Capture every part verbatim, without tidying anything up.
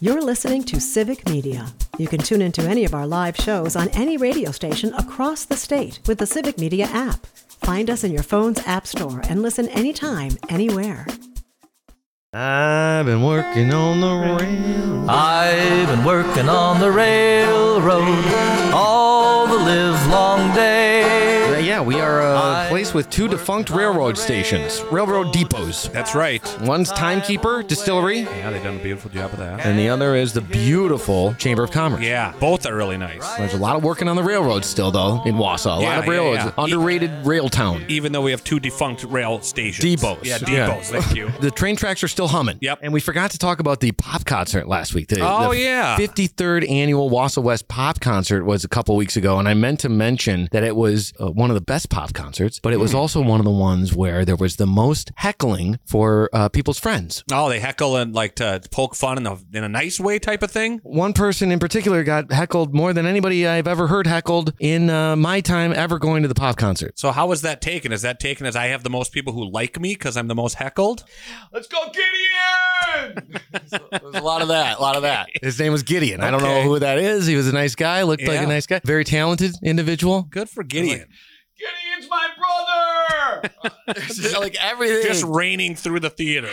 You're listening to Civic Media. You can tune into any of our live shows on any radio station across the state with the Civic Media app. Find us in your phone's app store and listen anytime, anywhere. I've been working on the railroad. I've been working on the railroad all the live long day. Yeah, we are a place with two defunct railroad stations, railroad depots. That's right. One's Timekeeper Distillery, Yeah, they've done a beautiful job of that. and the other is the beautiful Chamber of Commerce. Yeah, both are really nice. There's a lot of working on the railroads still, though, in Wausau. A Yeah, lot of yeah, railroads. yeah. Underrated rail town. Even though we have two defunct rail stations. Depots. Yeah, depots. Thank you. The train tracks are still humming. Yep. And we forgot to talk about the pop concert last week. The, Oh, the yeah. fifty-third annual Wausau West pop concert was a couple weeks ago, and I meant to mention that it was uh, one of the best pop concerts, but it was also one of the ones where there was the most heckling for uh, people's friends. Oh, they heckle and like to poke fun in a, in a nice way type of thing? One person in particular got heckled more than anybody I've ever heard heckled in uh, my time ever going to the pop concert. So how is that taken? Is that taken as I have the most people who like me because I'm the most heckled? Let's go, Gideon! There's a lot of that, a lot of that. His name was Gideon. I don't know Okay. who that is. He was a nice guy, looked like Yeah. a nice guy. Very talented individual. Good for Gideon. Gideon's my brother! Like everything. Just raining through the theater.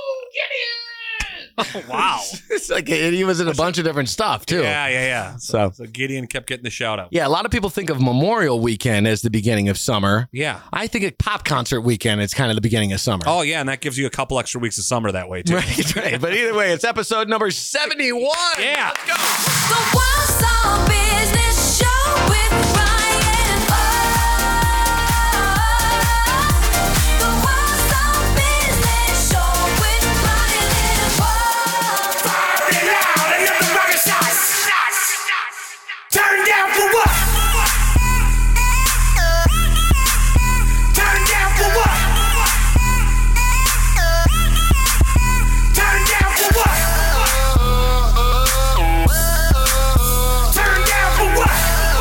Oh, wow. It's like, and he was in a bunch of different stuff, too. Yeah, yeah, yeah. So- So, so Gideon kept getting the shout out. Yeah, a lot of people think of Memorial Weekend as the beginning of summer. Yeah. I think a pop concert weekend is kind of the beginning of summer. Oh, yeah, and that gives you a couple extra weeks of summer that way, too. Right, right. But either way, it's episode number seventy-one. Yeah. Let's go. The Wausau Business Show with Ryan O. The Wausau Business Show with Ryan O. Turn it loud and let the rocket shots. Turn down for what? Turn down for what? Turn down for what? Turn down for what?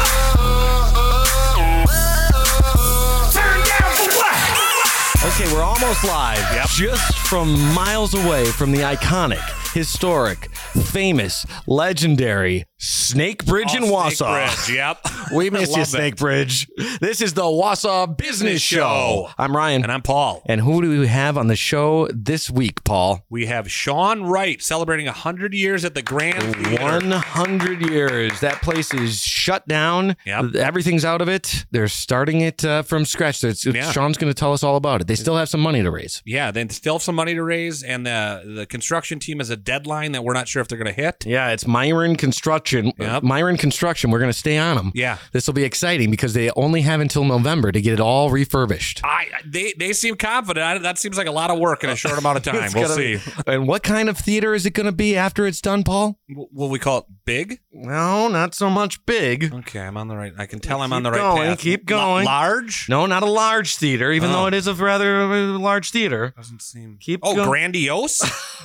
Turn down for what? Okay, we're almost live. Yep. Just from miles away from the iconic, historic, famous, legendary Snake Bridge in Oh, Snake Wausau. Bridge, yep. We miss you, Love Snake it. Bridge. This is the Wausau Business Show. I'm Ryan. And I'm Paul. And who do we have on the show this week, Paul? We have Sean Wright celebrating one hundred years at the Grand Theater. one hundred years. That place is shut down. Yep. Everything's out of it. They're starting it uh, from scratch. So it's, Yeah. Sean's going to tell us all about it. They still have some money to raise. Yeah, they still have some money to raise, and the the construction team has a deadline that we're not sure if they're going to hit. Yeah, it's Myron Construction. Yep. Myron Construction. We're going to stay on them. Yeah. This will be exciting because they only have until November to get it all refurbished. I they they seem confident. I, that seems like a lot of work in a short amount of time. It's We'll gonna- see. And what kind of theater is it going to be after it's done, Paul? W- Will we call it big? No, not so much big. Okay, I'm on the right. I can tell I'm Keep on the right going, path. keep La- going. large? No, not a large theater, even Oh. though it is a rather uh, large theater. Doesn't seem. Keep oh, going. grandiose.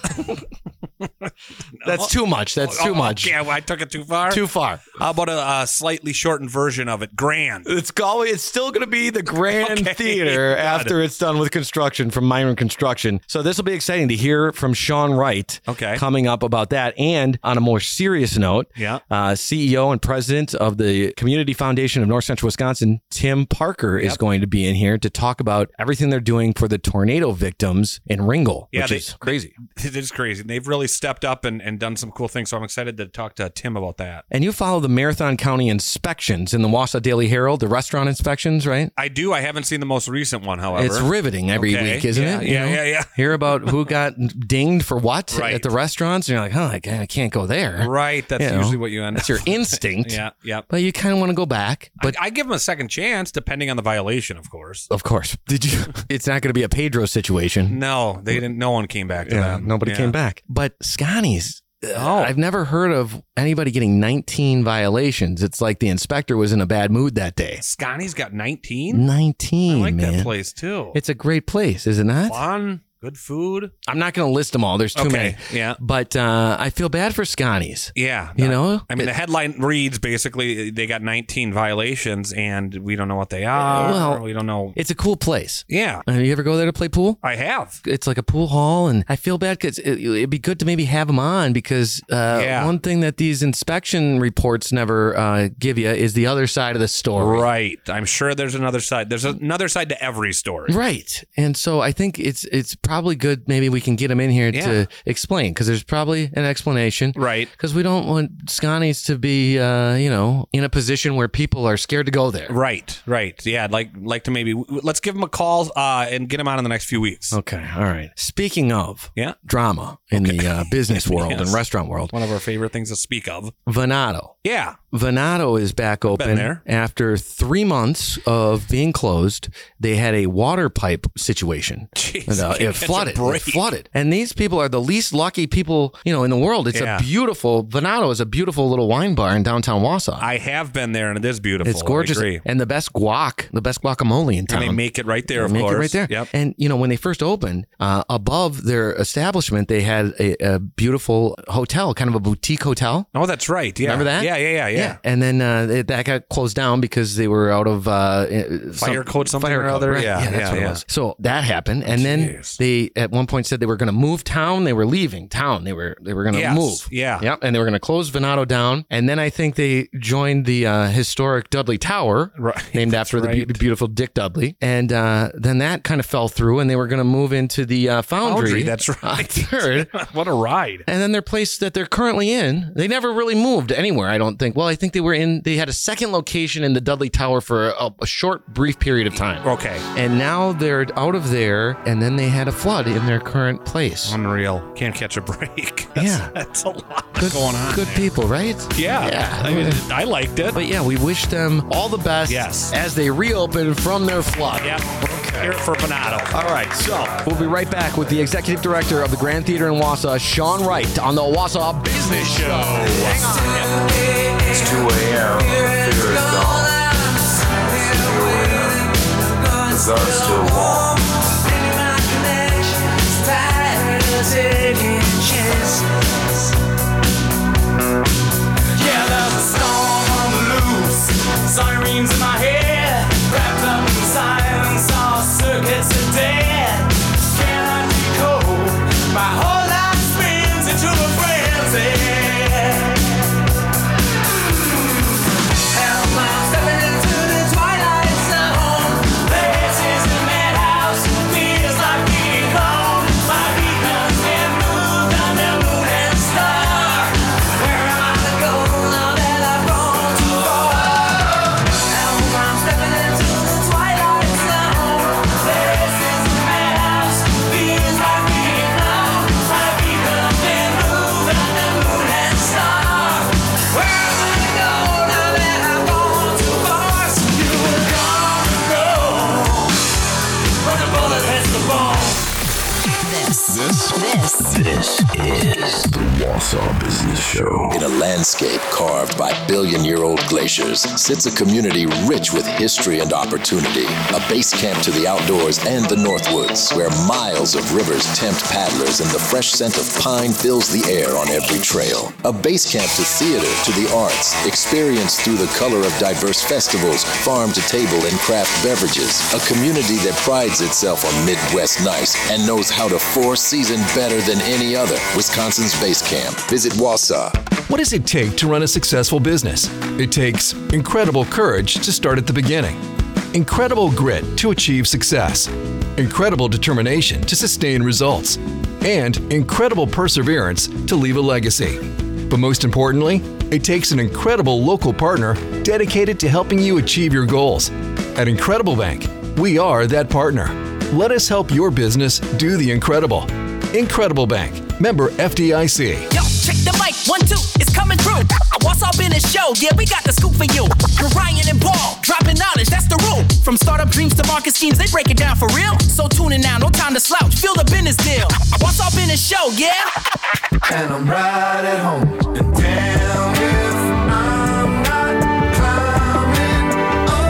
That's too much. That's too Oh, much. Okay, well, I took it too far. Too far. How about a, a slightly shortened version of it? Grand. It's always, it's still going to be the Grand Okay, Theater got after it's done with construction from Myron Construction. So this will be exciting to hear from Sean Wright Okay. coming up about that. And on a more serious note, Yeah. uh, C E O and president of the Community Foundation of North Central Wisconsin, Tim Parker, is Yep. going to be in here to talk about everything they're doing for the tornado victims in Ringgold, Yeah, which they- is crazy. It is crazy. They've really stepped up and, and done some cool things. So I'm excited to talk to Tim about that. And you follow the Marathon County inspections in the Wausau Daily Herald, the restaurant inspections, right? I do. I haven't seen the most recent one, however. It's riveting every Okay. week, isn't Yeah, it? You yeah, know? yeah, yeah. Hear about who got dinged for what Right. at the restaurants, and you're like, oh, I can't, I can't go there. Right. That's You know, usually what you end That's up your instinct. Yeah. Yeah. But you kind of want to go back. But I, I give them a second chance, depending on the violation, of course. of course, did you? It's not going to be a Pedro situation. No, they didn't. No one came back to Yeah, that. nobody Yeah. came back. But Scotty's. Oh. I've never heard of anybody getting nineteen violations. It's like the inspector was in a bad mood that day. Scotty's got nineteen. nineteen, I like man. that place too. It's a great place, is it not? fun. Good food. I'm not going to list them all. There's too Okay, many. yeah. But uh, I feel bad for Scotties. Yeah. You know? I mean, the headline reads basically they got nineteen violations and we don't know what they are. Well, we don't know. It's a cool place. Yeah. Uh, you ever go there to play pool? I have. It's like a pool hall, and I feel bad because it, it'd be good to maybe have them on because uh, Yeah. one thing that these inspection reports never uh, give you is the other side of the story. Right. I'm sure there's another side. There's another side to every story. Right. And so I think it's it's probably good maybe we can get them in here Yeah. to explain because there's probably an explanation. Right. Because we don't want Scotties to be, uh, you know, in a position where people are scared to go there. Right. Right. Yeah. I'd like, like to maybe, let's give them a call uh, and get them on in the next few weeks. Okay. All right. Speaking of Yeah. drama in the uh, business world Yes. and restaurant world, One of our favorite things to speak of. Venato. Yeah. Venato is back open there. after three months of being closed. They had a water pipe situation. Jeez, And, uh, can't it catch a flooded. It break. flooded. And these people are the least lucky people, you know, in the world. It's Yeah. a beautiful Venato is a beautiful little wine bar in downtown Wausau. I have been there and it is beautiful. It's gorgeous. I agree. And the best guac, the best guacamole in town. And they make it right there, They of make course. it right there. Yep. And you know, when they first opened, uh, above their establishment, they had a, a beautiful hotel, kind of a boutique hotel. Oh, that's right. Yeah. Remember that? Yeah, yeah, yeah, yeah. And then uh, it, that got closed down because they were out of uh, Fire code something fire or code, other? right? Yeah, that's yeah, what yeah. it was. So that happened, and then Jeez. they at one point said they were going to move town. They were leaving town. They were they were going to Yes, move. yeah. Yep. And they were going to close Venato down. And then I think they joined the uh, historic Dudley Tower, Right. named after the right. be- beautiful Dick Dudley. And uh, then that kind of fell through, and they were going to move into the uh, Foundry. Foundry, that's uh, right. third. What a ride. And then their place that they're currently in, they never really moved anywhere, I don't think. Well, I think they were in, they had a second location in the Dudley Tower for a, a short, brief period of time. Okay. And now they're out of there, and then they had a flood in their current place. Unreal. Can't catch a break. That's, Yeah. That's a lot Good, going on. good there. people, right? Yeah. Yeah. I mean, I liked it. But yeah, we wish them all the best Yes. as they reopen from their flood. yeah. Here for Venato. All right, so we'll be right back with the executive director of the Grand Theater in Wausau, Sean Wright, on the Wausau Business Show. Hang on. It's two a.m. The fear is gone. The guard's still warm. Yeah, there's a storm on the loose. Sirens in my head, wrapped up in silence. All circuits are dead. Can I be cold? My whole life spins into a frenzy. And I'm stepping into the twilight zone. This is a madhouse. Feels like being home. My beacon's been moved on the moon and star. Where am I to go now that I've gone too far? Now I'm stepping into the twilight zone. This is a madhouse. Feels like being home. My beacon's been moved on the moon and star. Where am I to go now that I've gone too far? So you were gone to go. When the bullet hits the bone. This. This. This. Is the Wausau Business Show. In a landscape carved by billion-year-old glaciers sits a community rich with history and opportunity. A base camp to the outdoors and the Northwoods, where miles of rivers tempt paddlers and the fresh scent of pine fills the air on every trail. A base camp to theater, to the arts, experienced through the color of diverse festivals, farm to table and craft beverages. A community that prides itself on Midwest nice and knows how to four-season better than any other. Wisconsin's Base Camp. Visit Wausau. What does it take to run a successful business? It takes incredible courage to start at the beginning, incredible grit to achieve success, incredible determination to sustain results, and incredible perseverance to leave a legacy. But most importantly, it takes an incredible local partner dedicated to helping you achieve your goals. At Incredible Bank, we are that partner. Let us help your business do the incredible. Incredible Bank, member F D I C. Yo, check the mic, one, two, it's coming through. What's up in the show? Yeah, we got the scoop for you. Ryan and Paul, dropping knowledge, that's the rule. From startup dreams to market schemes, they break it down for real. So tune in now, no time to slouch, feel the business deal. What's up in the show, yeah? And I'm right at home. And damn if I'm not climbing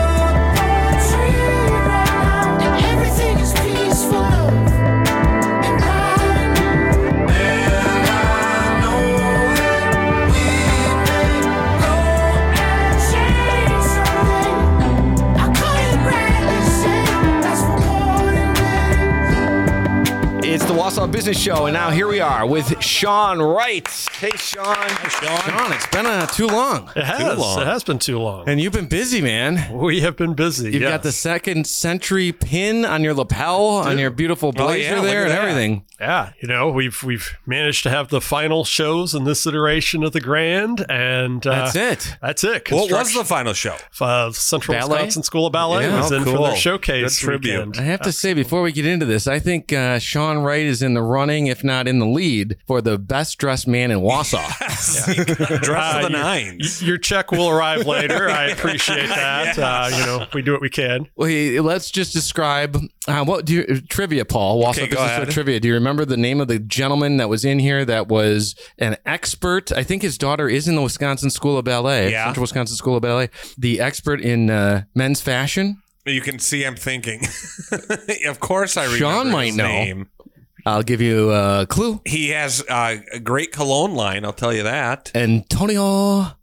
up a tree right now. And everything is peaceful. And Wausau Business Show, and now here we are with Sean Wright. Hey, Sean. Hey, Sean. Sean, it's been uh, too long. It has. long. It has been too long. And you've been busy, man. We have been busy. You've yes. got the second century pin on your lapel, on your beautiful blazer yeah, look there, at and that. everything. Yeah, you know, we've we've managed to have the final shows in this iteration of the Grand, and uh, That's it. That's it. What was Construction- the final show? uh, Central Ballet? Wisconsin School of Ballet Yeah. was Oh, in for cool. their showcase Good tribute. weekend. I have to say, before we get into this, I think uh, Sean Wright is in the running, if not in the lead, for the best dressed man in Wausau. Dress Uh, of the you- nines. y- Your check will arrive later. I appreciate that. Uh, you know, we do what we can. Wait, let's just describe uh, what do you, trivia, Paul. Wausau Okay, go Business Show ahead. trivia. Do you remember the name of the gentleman that was in here that was an expert? I think his daughter is in the Wisconsin School of Ballet, Yeah. Central Wisconsin School of Ballet. The expert in uh, men's fashion. You can see I'm thinking. Of course I remember Sean might his know. name. I'll give you a clue. He has uh, a great cologne line, I'll tell you that. Antonio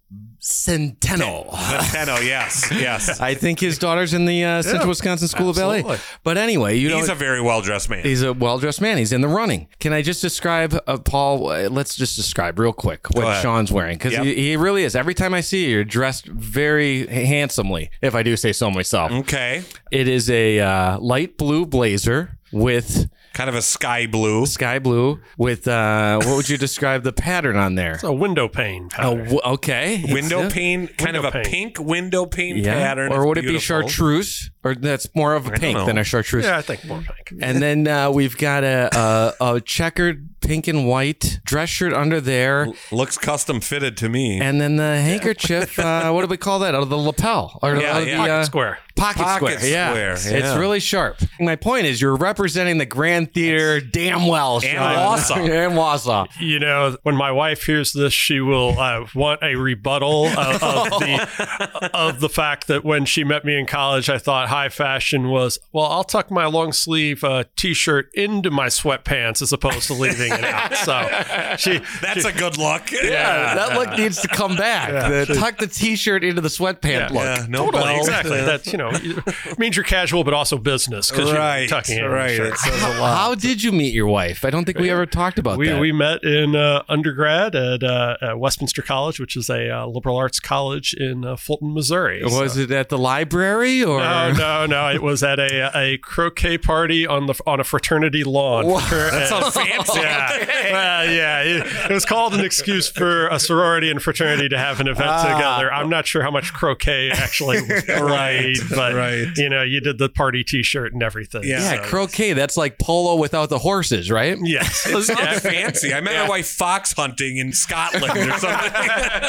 Centeno. Centeno, yes, yes. I think his daughter's in the uh, Central Wisconsin School absolutely. of Ballet. But anyway, you know, He's a very well-dressed man. he's a well-dressed man. He's in the running. Can I just describe, uh, Paul? Uh, let's just describe real quick what ahead. Sean's wearing, because Yep. he, he really is. Every time I see you, you're dressed very handsomely, if I do say so myself. Okay. It is a uh, light blue blazer with Kind of a sky blue. sky blue with uh, what would you describe the pattern on there? A window pane. Oh, pattern. w- okay. Window Yeah. pane, kind Window of a pane. pink window pane Yeah. pattern. Or It's would it be beautiful. chartreuse? Or that's more of a don't pink know. than a chartreuse. Yeah, I think more pink. And then uh, we've got a, a a checkered pink and white dress shirt under there, Looks custom fitted to me. and then the handkerchief. Uh, what do we call that? Out of the lapel or Yeah, out of yeah. the uh, Pocket square. Pocket, Pocket square. Yeah. square, It's yeah. really sharp. My point is, you're representing the Grand Theater damn well, And Sean. Wausau. and Wausau. You know, when my wife hears this, she will uh, want a rebuttal of, of the of the fact that when she met me in college, I thought high fashion was, well, I'll tuck my long sleeve uh, t-shirt into my sweatpants as opposed to leaving it out. So she That's a good look. Yeah, that look needs to come back. Yeah. The, tuck the T-shirt into the sweatpant look. Yeah, no totally bells. exactly. That's you know it means you're casual, but also business because Right, you're tucking in right. Your It shirt. says a lot. How did you meet your wife? I don't think we ever talked about We, that. we met in uh, undergrad at, uh, at Westminster College, which is a uh, liberal arts college in uh, Fulton, Missouri. Was So- it at the library or? No, no, no. It was at a a croquet party on the on a fraternity lawn. That sounds fancy. Yeah, well, yeah. It, it was called an excuse for a sorority and fraternity to have an event Ah. together. I'm not sure how much croquet actually was played, but right. you know, you did the party T-shirt and everything. Yeah. Yeah, So- croquet. That's like polo without the horses, right? Yes. It sounds Yeah. fancy. I met my wife fox hunting in Scotland or something.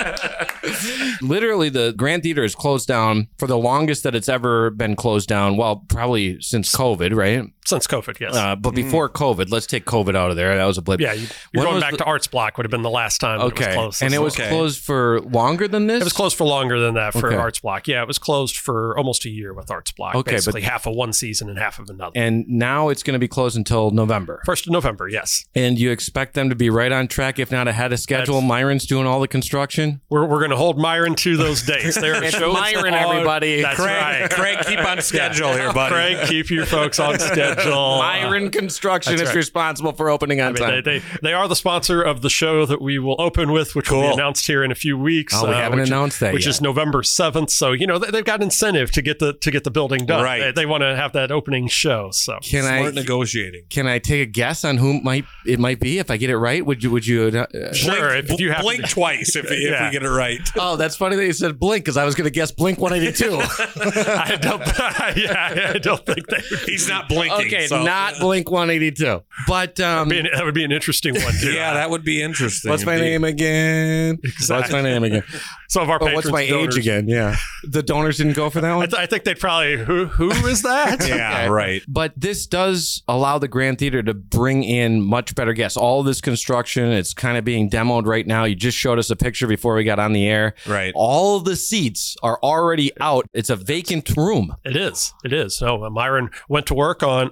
Literally, the Grand Theater is closed down for the longest that it's ever been closed down. Well, probably since COVID, right? Since COVID, yes. Uh, but before COVID, let's take COVID out of there. That was a blip. yeah, you, When you're going was back the- to Arts Block would have been the last time that it was Okay, closed. and it was Okay. closed for longer than this. It was closed for longer than that for Okay. Arts Block. Yeah, it was closed for almost a year with Arts Block. Okay, but- basically half of one season and half of another. and now it's going to be closed until November. First of November, yes. And you expect them to be right on track, if not ahead of schedule. That's- Myron's doing all the construction. We're, we're going to hold Myron to those dates. There are It's shows Myron, on- everybody. That's Craig, right. Craig, keep on schedule here, buddy. Craig, keep your folks on schedule. Myron Construction That's is right. responsible for opening on I mean, time. they, they, they are the sponsor of the show that we will open with, which will be Cool. announced here in a few weeks. Oh, we haven't which, announced that Which yet. is November seventh. So, you know, they, they've got incentive to get the to get the building done. Right. They, they want to have that opening show. So Can Smart I negotiating. can I take a guess on who might it might be if I get it right? Would you would you? Uh, sure, Blink, if you have blink twice if, if Yeah. we get it right. oh, that's funny that you said Blink because I was going to guess Blink one eighty-two. I don't, yeah, I don't think they would. He's not blinking. Okay, so- not Blink one eighty-two. But um, Be an- that would be an interesting one too. Yeah, that would be interesting. what's my indeed. name again? What's my name again? Some of our Oh, patrons. what's my donors, age again? Yeah, the donors didn't go for that I, one. th- I think they'd probably who who is that? Yeah, Okay. right. But this does allow the Grand Theater to bring in much better guests. All this construction, it's kind of being demoed right now. You just showed us a picture before we got on the air. Right. All the seats are already out. It's a vacant room. It is. It is. So uh, Myron went to work on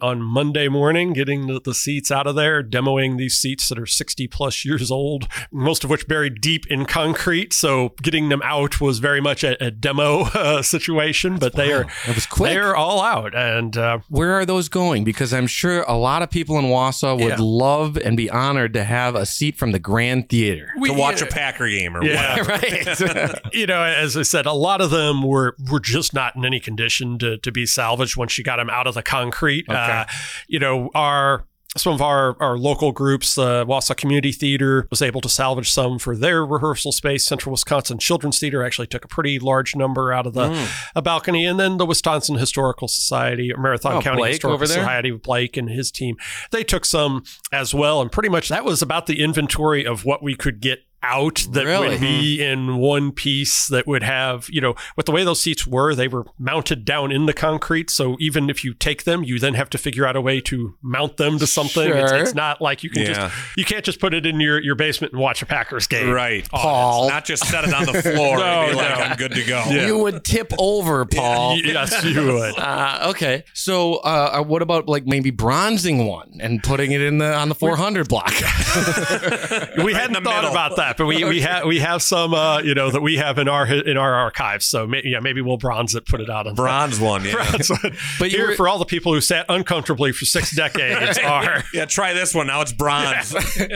on Monday morning, getting the, the seats out of there, demoing these seats that are sixty plus years old, most of which buried deep in concrete. So getting them out was very much a, a demo uh, situation, but they Wow. are It was quick. they are all out. And uh, Where are those going? Because I'm sure a lot of people in Wausau would Yeah. love and be honored to have a seat from the Grand Theater. we, to watch a Packer game or Yeah. whatever. Right. you know, as I said, a lot of them were were just not in any condition to to be salvaged once you got them out of the concrete. Okay. Uh, you know, our some of our, our local groups, the Wausau Community Theater was able to salvage some for their rehearsal space. Central Wisconsin Children's Theater actually took a pretty large number out of the Mm. a balcony. And then the Wisconsin Historical Society, Marathon Oh, County Blake Historical over there? Society with Blake and his team, they took some as well. And pretty much that was about the inventory of what we could get out that Really? would be in one piece that would have, you know, with the way those seats were, they were mounted down in the concrete. So even if you take them, you then have to figure out a way to mount them to something. It's, Sure. it's not like you can Yeah. just, you can't just put it in your, your basement and watch a Packers game. Right. Paul. Not just set it on the floor No, and be like, no. I'm good to go. You would tip over, Paul. Yes, you would. Uh, okay. So uh, what about like maybe bronzing one and putting it in the on the four hundred block? We hadn't the thought middle. about that, but we we have we have some uh, you know that we have in our in our archives. So may, yeah, maybe we'll bronze it, put it out on Bronze one, yeah. Bronze one. But But you here were- for all the people who sat uncomfortably for six decades are. Yeah, try this one. Now it's bronze.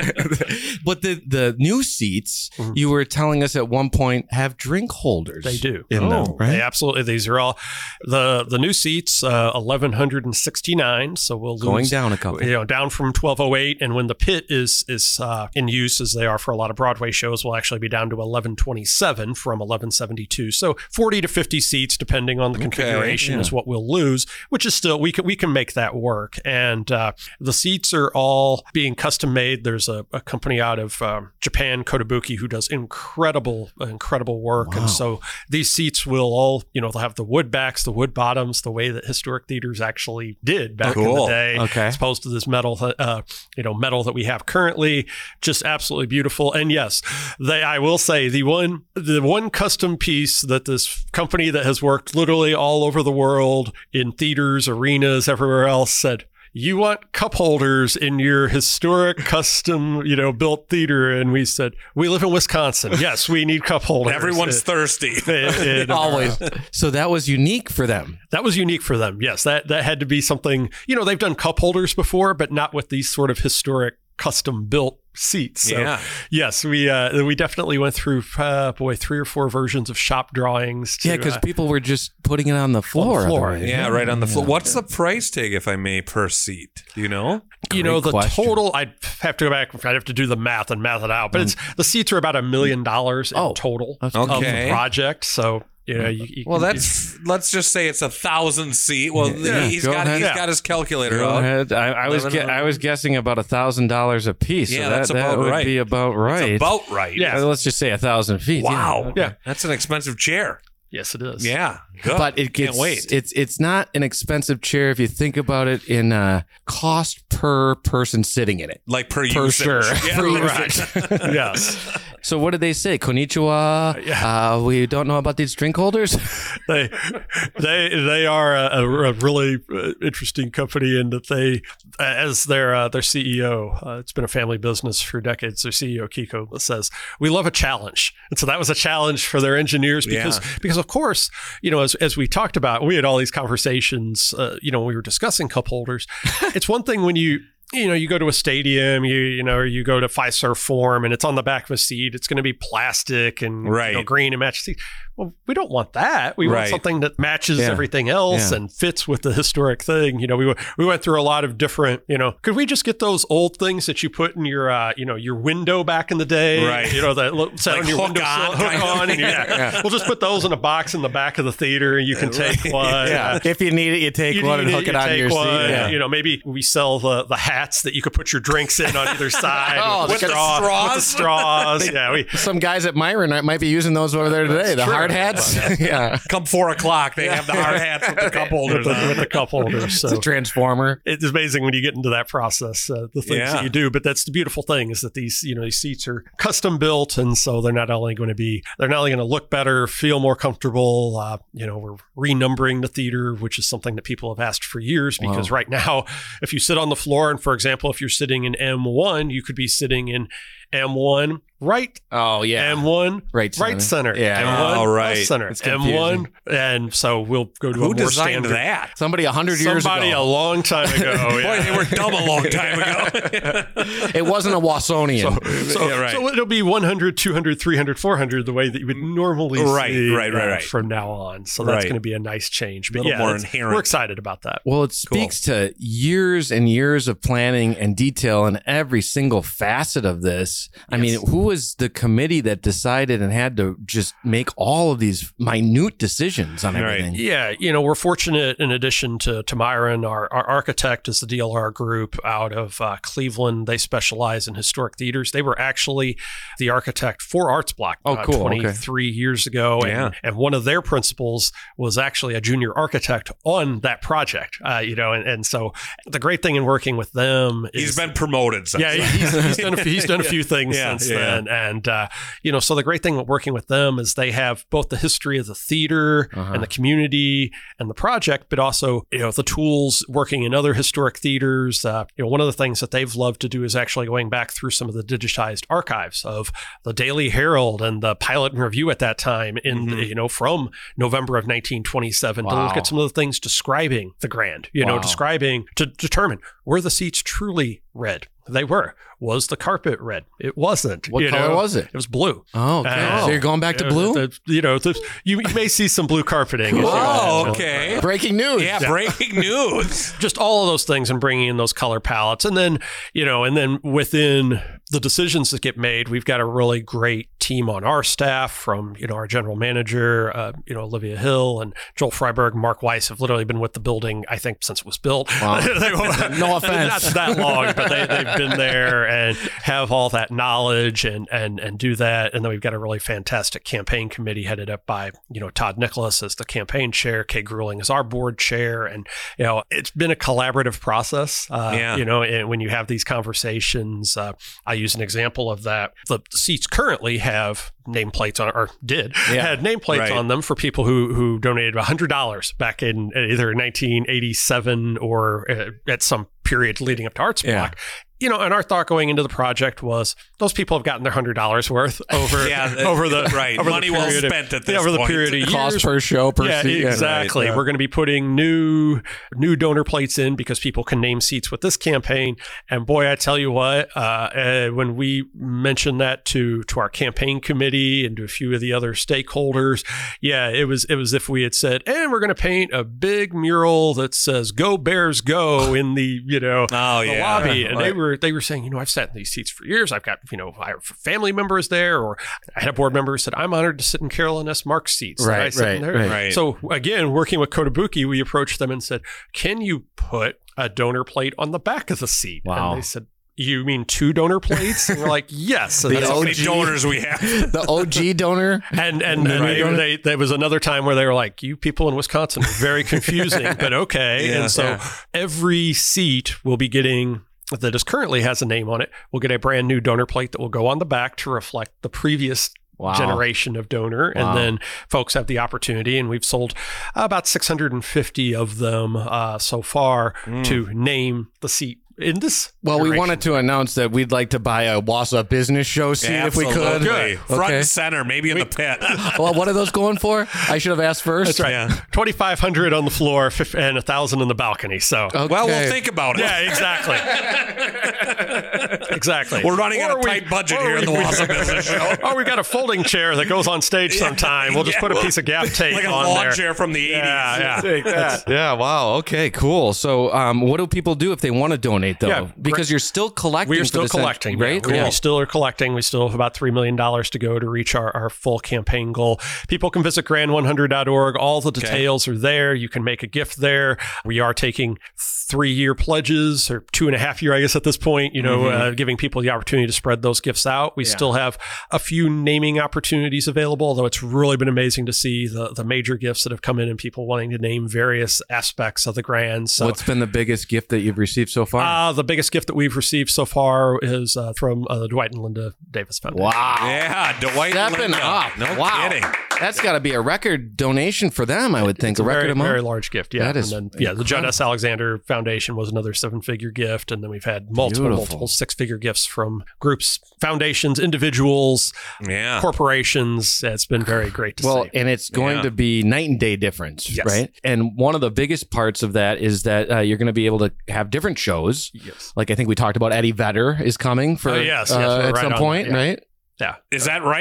But the the new seats, you were telling us at one point, have drink holders. They do. in Oh, them, right? They absolutely. These are all the the new seats. Uh, Eleven hundred and sixty nine. So we'll lose, Going down a couple. You know, down from twelve oh eight. And when the pit is is uh, in use, as they are for a lot of Broadway shows, we'll actually be down to eleven twenty seven from eleven seventy two. So forty to fifty seats, depending on the configuration, yeah. is what we'll lose. Which is still we can we can make that work. And uh, the seats are all being custom made. There's a, a company out of um, Japan, Kotobuki, who does incredible incredible work. And so these seats will all, you know, they'll have the wood backs, the wood bottoms, the way that historic theaters actually did back in the Cool. day, Okay. as opposed to this metal, uh, you know, metal that we have currently. Just absolutely beautiful. And yes, they, I will say the one, the one custom piece that this company that has worked literally all over the world in theaters, arenas, everywhere else said, you want cup holders in your historic custom, you know, built theater. And we said, we live in Wisconsin. Yes, we need cup holders. Everyone's It- thirsty. it- it- Always. So that was unique for them. That was unique for them. Yes, that, that had to be something, you know, they've done cup holders before, but not with these sort of historic custom built seats. So, Yeah. yes, we uh, we definitely went through, uh, boy, three or four versions of shop drawings. To, Yeah, because uh, people were just putting it on the floor. floor, otherwise. Yeah, right on the floor. What's the price tag, if I may, per seat? Do you know? you know, the Great question. total, I'd have to go back, I'd have to do the math and math it out, but it's the seats are about a million dollars in Oh, total that's of Okay. the project. So, you know, you, you Well, can- that's let's just say it's a thousand seat. Well, Yeah, he's go got ahead. he's Yeah. got his calculator Go out. ahead. I, I was Eleven ge- I was guessing about a thousand dollars a piece. Yeah, so that, that's that about would right. be about right. It's about right. Yeah. Uh, Let's just say a thousand feet. Wow. Yeah. Yeah. That's an expensive chair. yes, it is. Yeah. Good. But it gets Can't wait. it's it's not an expensive chair if you think about it in uh, cost per person sitting in it. like per, For usage. sure. Yeah, For right. usage. Yes. So what did they say? Konnichiwa. Uh, we don't know about these drink holders. they they they are a, a really uh, interesting company in that they, as their uh, their C E O, uh, it's been a family business for decades. Their C E O Kiko says we love a challenge, and so that was a challenge for their engineers because Yeah. because of course, you know, as as we talked about, we had all these conversations. Uh, you know, when we were discussing cup holders. It's one thing when you. You know, you go to a stadium, you you know, or you go to Fiserv Forum, and it's on the back of a seat. It's going to be plastic and Right. you know, green and match seat. Well, we don't want that. We want Right. something that matches Yeah. everything else Yeah. and fits with the historic thing. You know, we went- we went through a lot of different. You know, could we just get those old things that you put in your uh, you know your window back in the day? Right. You know that lo- set Like on your hook window on, hook kind of. on. And you- yeah. We'll just put those in a box in the back of the theater, and you can take one. Uh, If you need it, you take you one and need hook it, you onto take your one. seat. Yeah. You know, maybe we sell the, the hats that you could put your drinks in on either side Oh, with, the straw, with the straws? straws. Yeah, we, Some guys at Myron might be using those over there today. The true. hard hard hats. Yeah. Come four o'clock, they have the hard hats with the cup holders with, the, on. with the cup holders. So It's a transformer. it's amazing when you get into that process, uh, the things Yeah. that you do. But that's the beautiful thing is that these, you know, these seats are custom built, and so they're not only going to be, they're not only going to look better, feel more comfortable. Uh, you know, we're renumbering the theater, which is something that people have asked for years. Because Wow. right now, if you sit on the floor, and for example, if you're sitting in M one, you could be sitting in M one right. Oh, yeah. M one Right center. right center. Yeah. M one Oh, left right. center. It's M one, and so we'll go to a Who more designed standard. that? Somebody a hundred years Somebody a ago. long time ago. Boy, yeah. they were dumb a long time ago. It wasn't a Wassonian. So, Yeah, right. so it'll be one hundred, two hundred, three hundred, four hundred the way that you would normally Right, see right, right, uh, right. from now on. So that's Right. going to be a nice change. But Little yeah, more that's- inherent. we're excited about that. Well, it speaks to years and years of planning and detail in every single facet of this. I mean, who was the committee that decided and had to just make all of these minute decisions on Right. everything? Yeah, you know, we're fortunate in addition to, to Myron, our, our architect is the D L R group out of uh, Cleveland. They specialize in historic theaters. They were actually the architect for Arts Block Oh, uh, cool. Okay. twenty-three years ago. And, Yeah. and one of their principals was actually a junior architect on that project, uh, you know, and, and so the great thing in working with them is He's been promoted. Since yeah, then. he's, he's done a few, he's done a few things Yeah, since yeah. then, and uh, you know, so the great thing with working with them is they have both the history of the theater Uh-huh. and the community and the project, but also you know the tools working in other historic theaters. Uh, you know, one of the things that they've loved to do is actually going back through some of the digitized archives of the Daily Herald and the Pilot and Review at that time, in Mm-hmm. the, you know from November of nineteen twenty-seven to Wow. look at some of the things describing the Grand. You know, Wow. describing to determine were the seats truly red. They were. Was the carpet red? It wasn't. What you color know? was it? It was blue. Oh, okay. Uh, So you're going back to uh, blue? the- you know, the, you may see some blue carpeting. as you Oh, go. okay. Breaking news. Yeah, breaking news. Just all of those things and bringing in those color palettes. And then, you know, and then within the decisions that get made, we've got a really great team on our staff from, you know, our general manager, uh, you know, Olivia Hill and Joel Freiberg, Mark Weiss have literally been with the building, I think, since it was built. Wow. They were- No offense. Not that long, but they, they've been there and have all that knowledge and, and, and do that. And then we've got a really fantastic campaign committee headed up by, you know, Todd Nicholas as the campaign chair, Kay Grueling as our board chair. And, you know, it's been a collaborative process. Uh, Yeah. You know, and when you have these conversations, uh, I use an example of that. The seats currently have nameplates on, or did, Yeah. had nameplates Right. on them for people who, who donated one hundred dollars back in either nineteen eighty-seven or uh, at some period leading up to Arts Yeah. Block. You know, and our thought going into the project was those people have gotten their hundred dollars worth over Yeah, the- over the right. over the Money well period of- spent at yeah, this over the point. period of Cost years. per show per Yeah, seat. exactly. Right, yeah. We're going to be putting new new donor plates in because people can name seats with this campaign. And boy, I tell you what, uh, uh, when we mentioned that to to our campaign committee and to a few of the other stakeholders, yeah, it was it was if we had said, and we're going to paint a big mural that says "Go Bears Go" in the you know Oh, the yeah. lobby, and they Right. were they were saying, you know, I've sat in these seats for years. I've got you know I have family members there, or I had a board member who said, I'm honored to sit in Carolyn S. Mark's seats. that I Right, sit in right, there." right. Right. So again, working with Kotobuki, we approached them and said, can you put a donor plate on the back of the seat? Wow. And they said, you mean two donor plates? And we're like, yes. And The that's How how many O G donors we have? The O G donor. and and, and Right. they, they, there was another time where they were like, you people in Wisconsin are very confusing, but okay. Yeah, and so yeah. every seat will be getting, that is currently has a name on it, will get a brand new donor plate that will go on the back to reflect the previous Wow. generation of donor. Wow. And then folks have the opportunity, and we've sold about six hundred fifty of them uh, so far to name the seat in this. Well, we generation. wanted to announce that we'd like to buy a Wausau business show seat if we could. Absolutely. Front Okay. and center, maybe in the pit. Well, what are those going for? I should have asked first. That's right. Yeah. twenty-five hundred on the floor fif- and one thousand in the balcony. So, Okay. Well, we'll think about it. yeah, exactly. exactly. We're running on Or a we- tight budget or here in the we- Wausau Business Show. Oh, we got a folding chair that goes on stage sometime. We'll just Yeah, put a well, piece of gaff tape like a on lawn there. chair from the eighties. Yeah, yeah. Take that. Yeah, wow. Okay, cool. So, um, what do people do if they want to donate? donate, though, Yeah, because you're still collecting. We're for still the cent- collecting, right? Yeah, we, Yeah. we still are collecting. We still have about three million dollars to go to reach our, our full campaign goal. People can visit grand one hundred dot org. All the details are there. You can make a gift there. We are taking three-year pledges, or two and a half year, I guess, at this point, you know, Mm-hmm. uh, giving people the opportunity to spread those gifts out. We Yeah. still have a few naming opportunities available, although it's really been amazing to see the, the major gifts that have come in and people wanting to name various aspects of the grand. So What's been the biggest gift that you've received so far? uh, the biggest gift that we've received so far is uh, from uh, the Dwight and Linda Davis Foundation. wow. Yeah, Dwight Stepping Linda. up. No wow. kidding. That's got to be a record donation for them, I would think. It's a a record very, amount. very large gift. Yeah. That is and then, yeah, the Judd incredible. S. Alexander Foundation was another seven figure gift. And then we've had multiple, Beautiful. multiple six figure gifts from groups, foundations, individuals, Yeah. corporations. It's been very great to Well, see. and it's going Yeah. to be night and day difference, Yes. right? And one of the biggest parts of that is that uh, you're going to be able to have different shows. Yes. Like I think we talked about Eddie Vedder is coming for Oh, yes, yes, uh, we're at right some on point, that, yeah. right? Yeah. Is that right?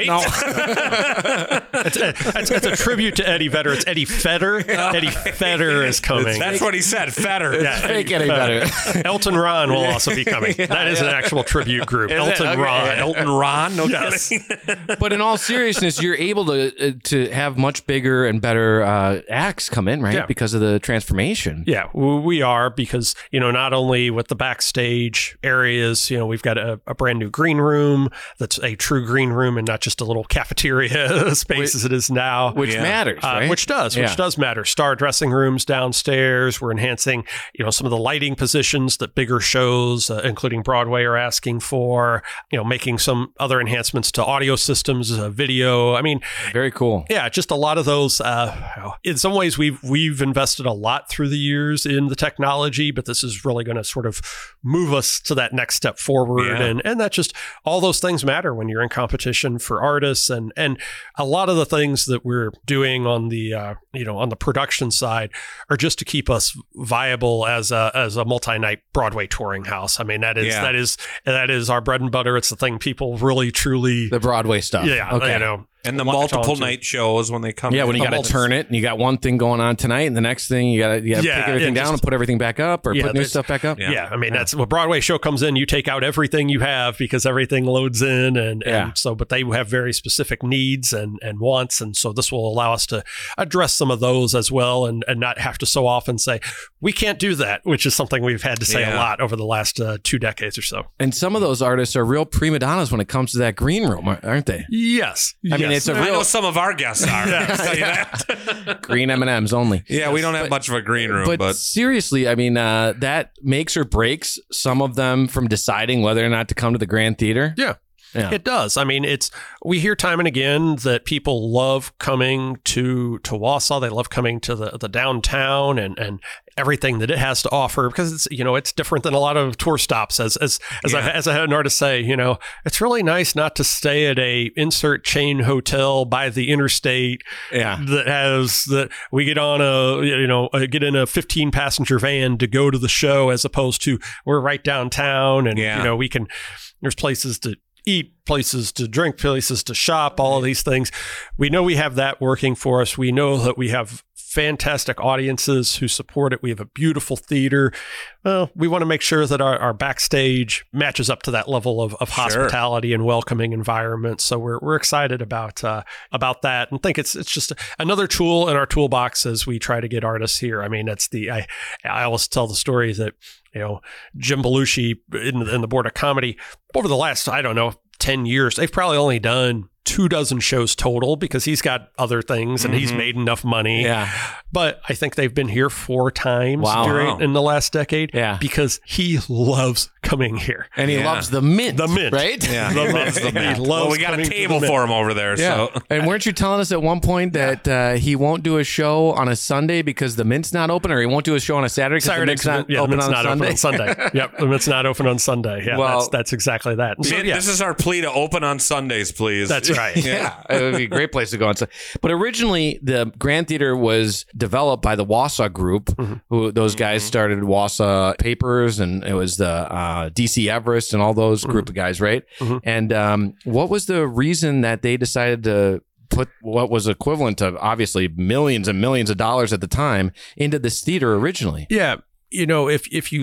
It's a, it's, it's a tribute to Eddie Vedder. It's Eddie Fedder. Eddie Fedder is coming. That's what he said. Fetter. Yeah, fake Eddie Vedder. Elton Ron will also be coming. That is an actual tribute group. Is it? Elton Okay. Ron. Elton Ron. No Yes. kidding. But in all seriousness, you're able to uh, to have much bigger and better uh, acts come in, right? Yeah. Because of the transformation. Yeah, w- we are because, you know, not only with the backstage areas, you know, we've got a, a brand new green room that's a true green room and not just a little cafeteria space as it is now. Which Yeah. matters, Uh, right? which does, Yeah. which does matter. Star dressing rooms downstairs. We're enhancing, you know, some of the lighting positions that bigger shows, uh, including Broadway, are asking for. You know, making some other enhancements to audio systems, uh, video. I mean, Very cool. yeah, just a lot of those. Uh, in some ways, we've we've invested a lot through the years in the technology, but this is really going to sort of move us to that next step forward, Yeah. and and that just all those things matter when you're in competition for artists, and and a lot of the things that we're doing on the uh, you know on the production side are just to keep us viable as a as a multi-night Broadway touring house. I mean, that is Yeah. that is that is our bread and butter. It's the thing people really truly The Broadway stuff. yeah Okay. you know. And the Watch multiple on to- night shows when they come. Yeah, in. when you The got to multis- turn it and you got one thing going on tonight, and the next thing you got to you gotta Yeah, take everything yeah, down just- and put everything back up, or Yeah, put new there's- stuff back up. Yeah. Yeah, I mean that's when a Broadway show comes in. You take out everything you have because everything loads in, and, Yeah. and so. But they have very specific needs and, and wants, and so this will allow us to address some of those as well, and, and not have to so often say we can't do that, which is something we've had to say Yeah. a lot over the last uh, two decades or so. And some of those artists are real prima donnas when it comes to that green room, aren't they? Yes, I mean, yes. it's a I know real some of our guests are. I'll tell you that. green M and M's only. Yeah, we don't have much of a green room, But, but, seriously, I mean, uh, that makes or breaks some of them from deciding whether or not to come to the Grand Theater. Yeah. Yeah. It does. I mean, it's we hear time and again that people love coming to to Wausau. They love coming to the, the downtown and, and everything that it has to offer because it's you know it's different than a lot of tour stops. As as as, Yeah. I, as I had an artist say, you know, it's really nice not to stay at a insert chain hotel by the interstate. Yeah. that has that we get on a you know uh, get in a fifteen passenger van to go to the show as opposed to we're right downtown and Yeah. you know we can there's places to eat, places to drink, places to shop, all of these things. We know we have that working for us. We know that we have fantastic audiences who support it. We have a beautiful theater. Well, we want to make sure that our, our backstage matches up to that level of, of hospitality and welcoming environment. So we're we're excited about uh, about that and think it's it's just another tool in our toolbox as we try to get artists here. I mean, that's the I I always tell the story that you know Jim Belushi in, in the Board of Comedy over the last I don't know ten years they've probably only done two dozen shows total because he's got other things and he's made enough money. Yeah. But I think they've been here four times Wow. during in the last decade. Yeah. Because he loves coming here. And he Yeah. loves the mint. The mint. Right? yeah, The he mint. loves the He mint. loves Well, we got coming a to table the mint. for him over there. Yeah. So And weren't you telling us at one point that uh, he won't do a show on a Sunday because the mint's not open, or he won't do a show on a Saturday because the Saturday, mint's not yeah, the open mint's on not a open Sunday? on Sunday. Yep, the mint's not open on Sunday. Yeah, Well- that's, that's exactly that. And so, Mint, yeah, this is our plea to open on Sundays, please. that's right. Yeah, it would be a great place to go on. But originally, the Grand Theater was developed by the Wausau Group, Mm-hmm. who those guys started Wausau Papers, and it was the uh, D C Everest and all those Mm-hmm. group of guys, right? And um, what was the reason that they decided to put what was equivalent to obviously millions and millions of dollars at the time into this theater originally? Yeah, you know, if if you look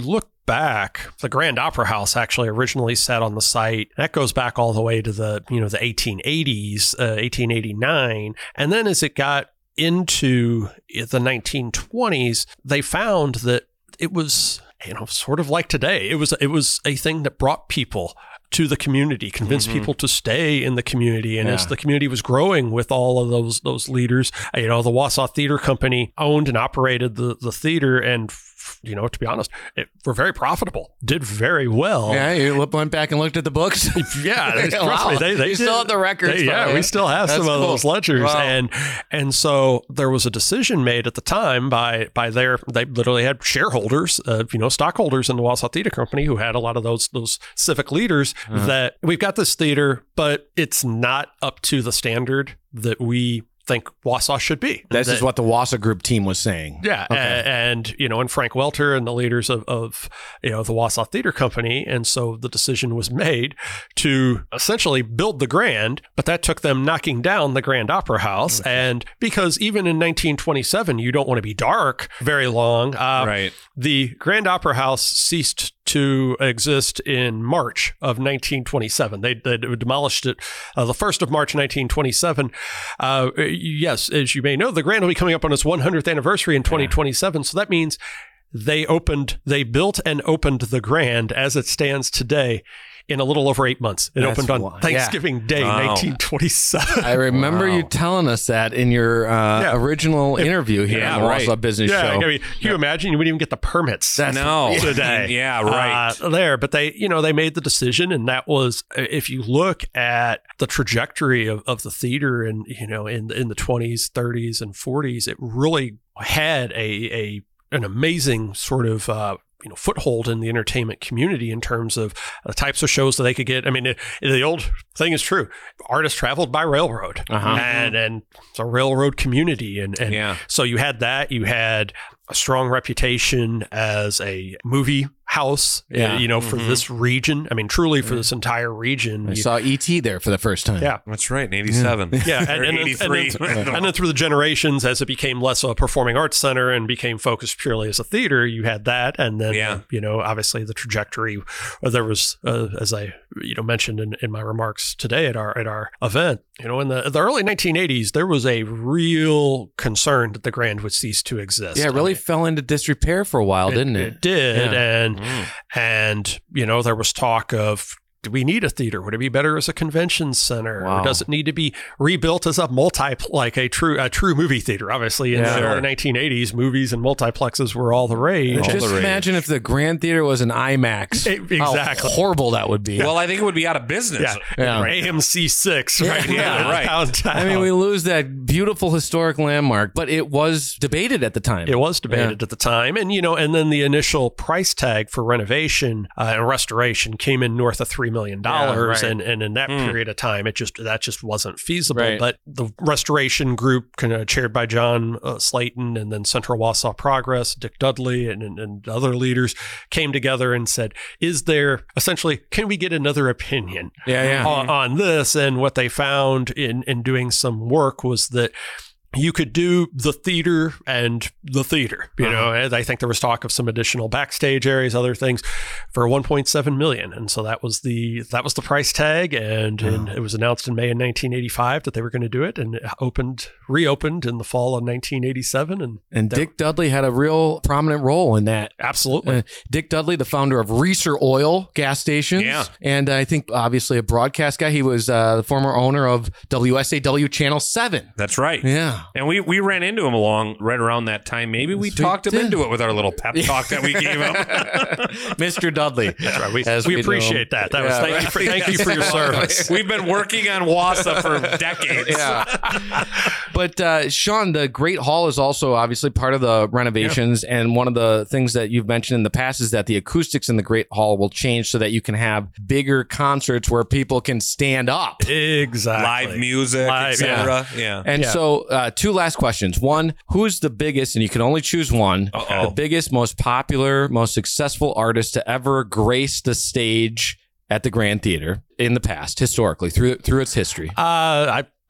back, the Grand Opera House actually originally sat on the site. That goes back all the way to the, you know, the eighteen eighties, uh, eighteen eighty-nine. And then as it got into the nineteen twenties, they found that it was, you know, sort of like today. It was it was a thing that brought people to the community, convinced Mm-hmm. people to stay in the community. And Yeah. as the community was growing with all of those those leaders, you know, the Wausau Theater Company owned and operated the, the theater. And, you know, to be honest, it were very profitable, did very well. Yeah, you look- went back and looked at the books. Yeah, they, trust Wow. me, they, they You did. still have the records, They- yeah, by the we way. still have That's some of cool. those ledgers, Wow. and and so there was a decision made at the time by by their they literally had shareholders, uh, you know, stockholders in the Wausau Theater Company who had a lot of those those civic leaders Uh-huh. that we've got this theater, but it's not up to the standard that we think Wausau should be. This That- is what the Wausau Group team was saying. yeah, Okay. a- and you know, and Frank Welter and the leaders of, of you know the Wausau Theater Company, and so the decision was made to essentially build the Grand, but that took them knocking down the Grand Opera House, and because even in nineteen twenty-seven, you don't want to be dark very long. Uh, Right. The Grand Opera House ceased to exist in March of nineteen twenty-seven. They, they demolished it uh, the first of March nineteen twenty-seven. Uh, yes, as you may know, the Grand will be coming up on its one hundredth anniversary in twenty twenty-seven. So that means they opened, they built and opened the Grand as it stands today in a little over eight months. It That's opened on wild. Thanksgiving Day, Wow. nineteen twenty-seven. I remember you telling us that in your uh, Yeah. original interview here Yeah, on the right. Wausau Business Yeah, Show. I mean, can you imagine? You wouldn't even get the permits. No. today. Yeah, right. Uh, there, but they, you know, they made the decision, and that was, if you look at the trajectory of, of the theater, and you know, in in the twenties, thirties, and forties, it really had a a an amazing sort of. Uh, you know, foothold in the entertainment community in terms of the types of shows that they could get. I mean, it, the old thing is true. Artists traveled by railroad, Uh-huh. and and it's a railroad community, and and Yeah. so you had that. You had a strong reputation as a movie house, Yeah. uh, you know, for Mm-hmm. this region. I mean, truly for this entire region. I You- saw E T there for the first time. yeah. That's right, in eighty-seven. Yeah, and, Or and, then, and, eighty-three. then, and then through the generations, as it became less of a performing arts center and became focused purely as a theater, you had that, and then Yeah. uh, you know, obviously the trajectory. Uh, there was, uh, as I you know mentioned in, in my remarks today at our at our event, you know, in the the early nineteen eighties, there was a real concern that the Grand would cease to exist. Yeah, it really fell into disrepair for a while, didn't it? It did, Yeah. and and you know there was talk of, do we need a theater? Would it be better as a convention center? Wow. Or does it need to be rebuilt as a multi, like a true a true movie theater? Obviously, in Yeah. the Sure. early nineteen eighties, movies and multiplexes were all the rage. All Just the rage. imagine if the Grand Theater was an IMAX. E- exactly. How horrible that would be. Well, I think it would be out of business. Yeah, Yeah. A M C six, right? Yeah, right. Downtown. I mean, we lose that beautiful historic landmark, but it was debated at the time. It was debated at the time, and you know, and then the initial price tag for renovation uh, and restoration came in north of three million dollars, Yeah, right. and and in that period of time, it just that just wasn't feasible. Right. But the restoration group, kind of chaired by John uh, Slayton, and then Central Wausau Progress, Dick Dudley, and, and and other leaders came together and said, "Is there essentially? Can we get another opinion?" Yeah, yeah. on, on this? And what they found in in doing some work was that you could do the theater and the theater, you know, and I think there was talk of some additional backstage areas, other things for one point seven million. And so that was the, that was the price tag. And, and it was announced in May of nineteen eighty-five that they were going to do it, and it opened, reopened in the fall of nineteen eighty-seven. And, And Dick Dudley had a real prominent role in that. absolutely. Uh, Dick Dudley, the founder of Reeser Oil gas stations. Yeah. And I think obviously a broadcast guy. He was uh, the former owner of W S A W Channel seven. That's right. Yeah. And we, we ran into him along right around that time. Maybe we Yes, we talked him did. into it with our little pep talk that we gave him. Mister Dudley. That's right. We, as we we know appreciate him. that. That was, Yeah, thank you right. for, thank you for your service. We've been working on Wausau for decades. Yeah. But uh, Sean, the Great Hall is also obviously part of the renovations. And one of the things that you've mentioned in the past is that the acoustics in the Great Hall will change so that you can have bigger concerts where people can stand up. Exactly. Live music, Live, et cetera. Yeah. And Yeah. so, uh, two last questions. One, who's the biggest, and you can only choose one, Uh-oh. the biggest, most popular, most successful artist to ever grace the stage at the Grand Theater in the past, historically, through through its history? Uh, I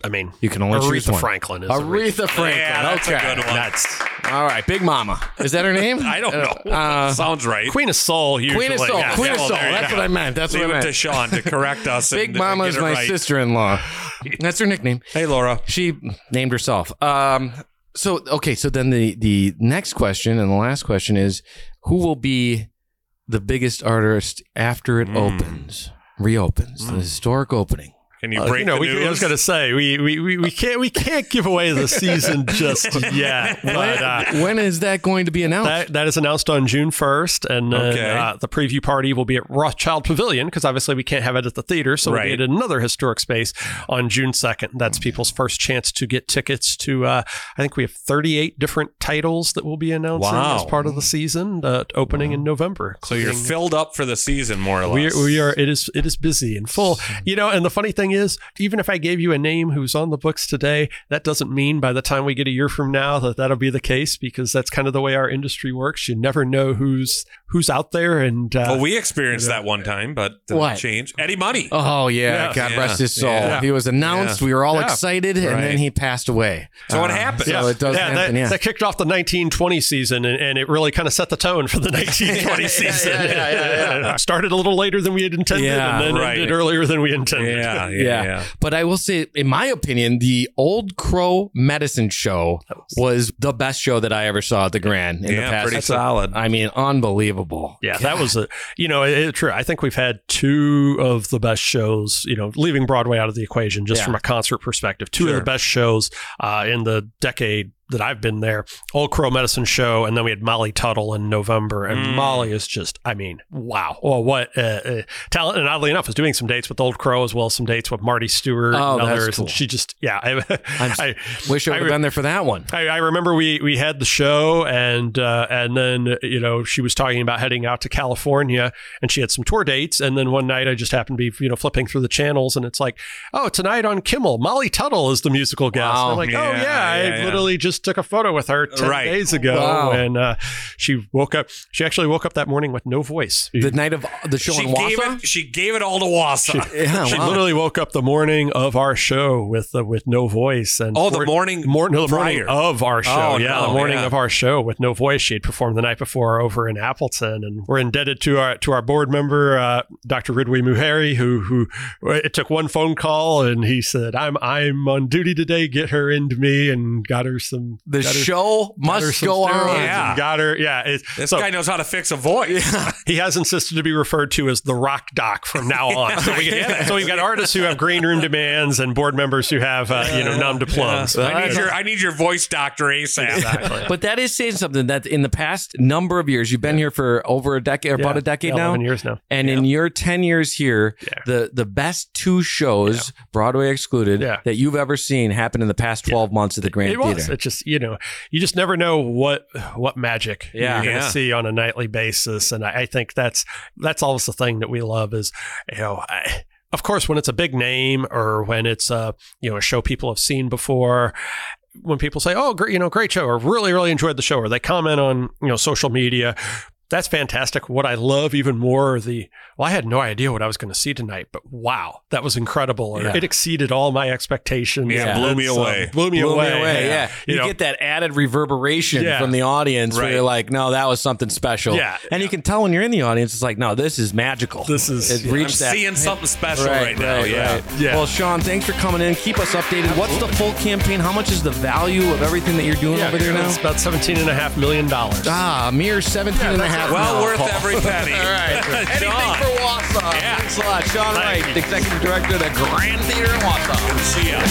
I mean, You can only choose Aretha one. Franklin is Aretha Franklin. Yeah, that's okay. a good one. That's All right, Big Mama. Is that her name? I don't know. Uh, Sounds right. Queen of Soul. Usually. Queen of Soul. Yeah. Queen of well, Soul. there you That's go. what I meant. That's Leave what I it meant. to Sean to correct us. Big and, Mama and is get it my right. sister-in-law. That's her nickname. Hey, Laura. She named herself. Um, so okay, so then the the next question and the last question is, who will be the biggest artist after it Mm. opens, reopens, the historic opening? Can you Uh, break you know, the we, news? I was going to say we, we, we, we can't we can't give away the season just yet. But uh, When is that going to be announced? that, that is announced on June first, and then Okay. uh, the preview party will be at Rothschild Pavilion because obviously we can't have it at the theater, so Right. we'll be at another historic space on June second. That's people's first chance to get tickets to. Uh, I think we have thirty-eight different titles that we'll be announcing Wow. as part of the season, uh, opening in November. so you're including- filled up for the season, more or We less. are, we are. It is. It is busy and full. You know, and the funny thing is, even if I gave you a name who's on the books today, that doesn't mean by the time we get a year from now that that'll be the case, because that's kind of the way our industry works. You never know who's who's out there. And uh, Well, we experienced that one time, but didn't What? change. Eddie Money. Oh yeah, Yeah. God Yeah. rest his soul. Yeah. He was announced. Yeah. We were all Yeah. excited, and Right. then he passed away. So what Uh, happened? So it does yeah, happen. that, yeah. that kicked off the nineteen twenty season, and, and it really kind of set the tone for the nineteen twenty season. yeah, yeah, yeah, yeah. Started a little later than we had intended, Yeah, and then right. ended earlier than we intended. yeah, yeah, yeah. yeah. But I will say, in my opinion, the Old Crow Medicine Show was the best show that I ever saw at the Grand in Yeah, the past. pretty That's a- solid. I mean, unbelievable. Yeah, that was a, you know, it, it- true. I think we've had two of the best shows, you know, leaving Broadway out of the equation, just Yeah. from a concert perspective, two Sure. of the best shows uh, in the decade that I've been there. Old Crow Medicine Show, and then we had Molly Tuttle in November, and Mm. Molly is just, I mean, wow. Well, what uh, uh, talent, and oddly enough, is doing some dates with Old Crow as well as some dates with Marty Stewart Oh, and that's others. cool. And she just, yeah, I, I'm, I wish I would have I- been there for that one. I, I remember we we had the show, and uh, and then you know she was talking about heading out to California, and she had some tour dates, and then one night I just happened to be you know flipping through the channels, and it's like, oh, tonight on Kimmel, Molly Tuttle is the musical guest. Wow. And I'm like, oh Yeah, yeah, I yeah, yeah. literally just took a photo with her ten Right. days ago, Wow. and uh, she woke up. She actually woke up that morning with no voice. The night of the show She in gave Wausau? it. She gave it all to Wausau. Yeah, She wow. literally woke up the morning of our show with uh, with no voice, and Oh, the for- morning mor- no, the morning prior. of our show. Oh, yeah, no, the morning yeah. of our show with no voice. She had performed the night before over in Appleton, and we're indebted to our to our board member, uh, Doctor Ridway Muhari, who who it took one phone call, and he said, "I'm I'm on duty today. Get her into me," and got her some. The got her- show got her must some go on. steroids Yeah. and got her. Yeah, it, This so guy knows how to fix a voice. he has insisted to be referred to as the Rock Doc from now on. So, we get, so we've got artists who have green room demands and board members who have uh, you know numb diplomas. I need your I need your voice doctor ASAP. Exactly. But that is saying something that in the past number of years, you've been here for over a decade, or about Yeah. a decade Yeah, now. eleven years now. And in your ten years here, Yeah. the, the best two shows, Broadway excluded, Yeah. that you've ever seen happen in the past twelve months at the Grand It was. Theater. It just you know you just never know what what magic Yeah. you're going to Yeah. see on a nightly basis, and I, I think that's that's always the thing that we love is you know. I, of course, when it's a big name or when it's a you know a show people have seen before, when people say, "Oh, great, you know, great show," or "Really, really enjoyed the show," or they comment on you know social media, that's fantastic. What I love even more are the well, I had no idea what I was going to see tonight, but wow, that was incredible. Or Yeah. it exceeded all my expectations. Yeah, blew me That's, uh, away. blew me Blew away. me away. Yeah, You you, know, get that added reverberation Yeah. from the audience, where Right. you're like, "No, that was something special." Yeah. and you can tell when you're in the audience, it's like, "No, this is magical. This is- it yeah. reached I'm that." seeing something special right, now. right, yeah. right. Yeah. Well, Sean, thanks for coming in. Keep us updated. What's the full campaign? How much is the value of everything that you're doing yeah, over there now? it's about seventeen and a half million dollars. Ah, a mere seventeen and a half. Well mil. worth every penny. All right. Anything Sean. for Wausau. Yeah. Thanks a lot. Sean Thank Wright, you. Executive Director of the Grand Theater in Wausau. See ya.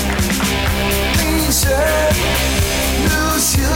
Clean shirt, new shoes.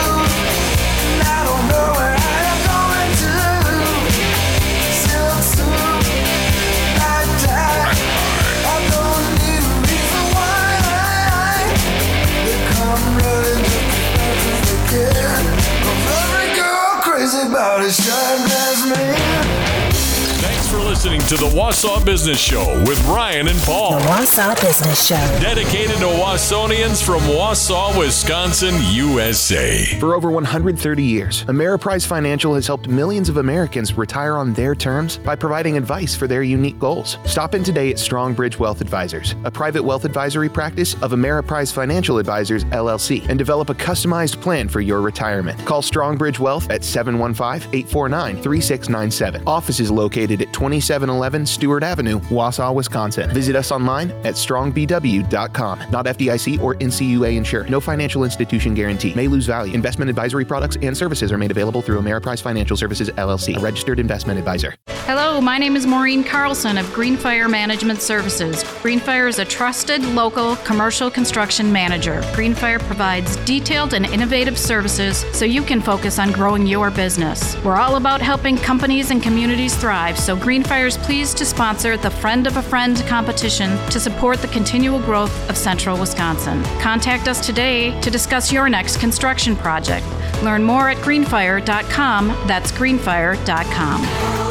I don't know where I'm going to. Silk suit, night tie. I don't need a reason why. They come running just as fast as they can. 'Cause every girl crazy about a shine glass man. Thanks Thanks for listening to the Wausau Business Show with Ryan and Paul. The Wausau Business Show. Dedicated to Wausonians from Wausau, Wisconsin, U S A. For over one hundred thirty years, Ameriprise Financial has helped millions of Americans retire on their terms by providing advice for their unique goals. Stop in today at Strongbridge Wealth Advisors, a private wealth advisory practice of Ameriprise Financial Advisors, L L C, and develop a customized plan for your retirement. Call Strongbridge Wealth at seven one five, eight four nine, three six nine seven. Office is located at twenty-seven eleven Stewart Avenue, Wausau, Wisconsin. Visit us online at strong b w dot com. Not F D I C or N C U A insured. No financial institution guarantee. May lose value. Investment advisory products and services are made available through Ameriprise Financial Services, L L C, a registered investment advisor. Hello, my name is Maureen Carlson of Greenfire Management Services. Greenfire is a trusted local commercial construction manager. Greenfire provides detailed and innovative services so you can focus on growing your business. We're all about helping companies and communities thrive, so Greenfire is pleased to sponsor the Friend of a Friend competition to support the continual growth of central Wisconsin. Contact us today to discuss your next construction project. Learn more at greenfire dot com. That's greenfire dot com.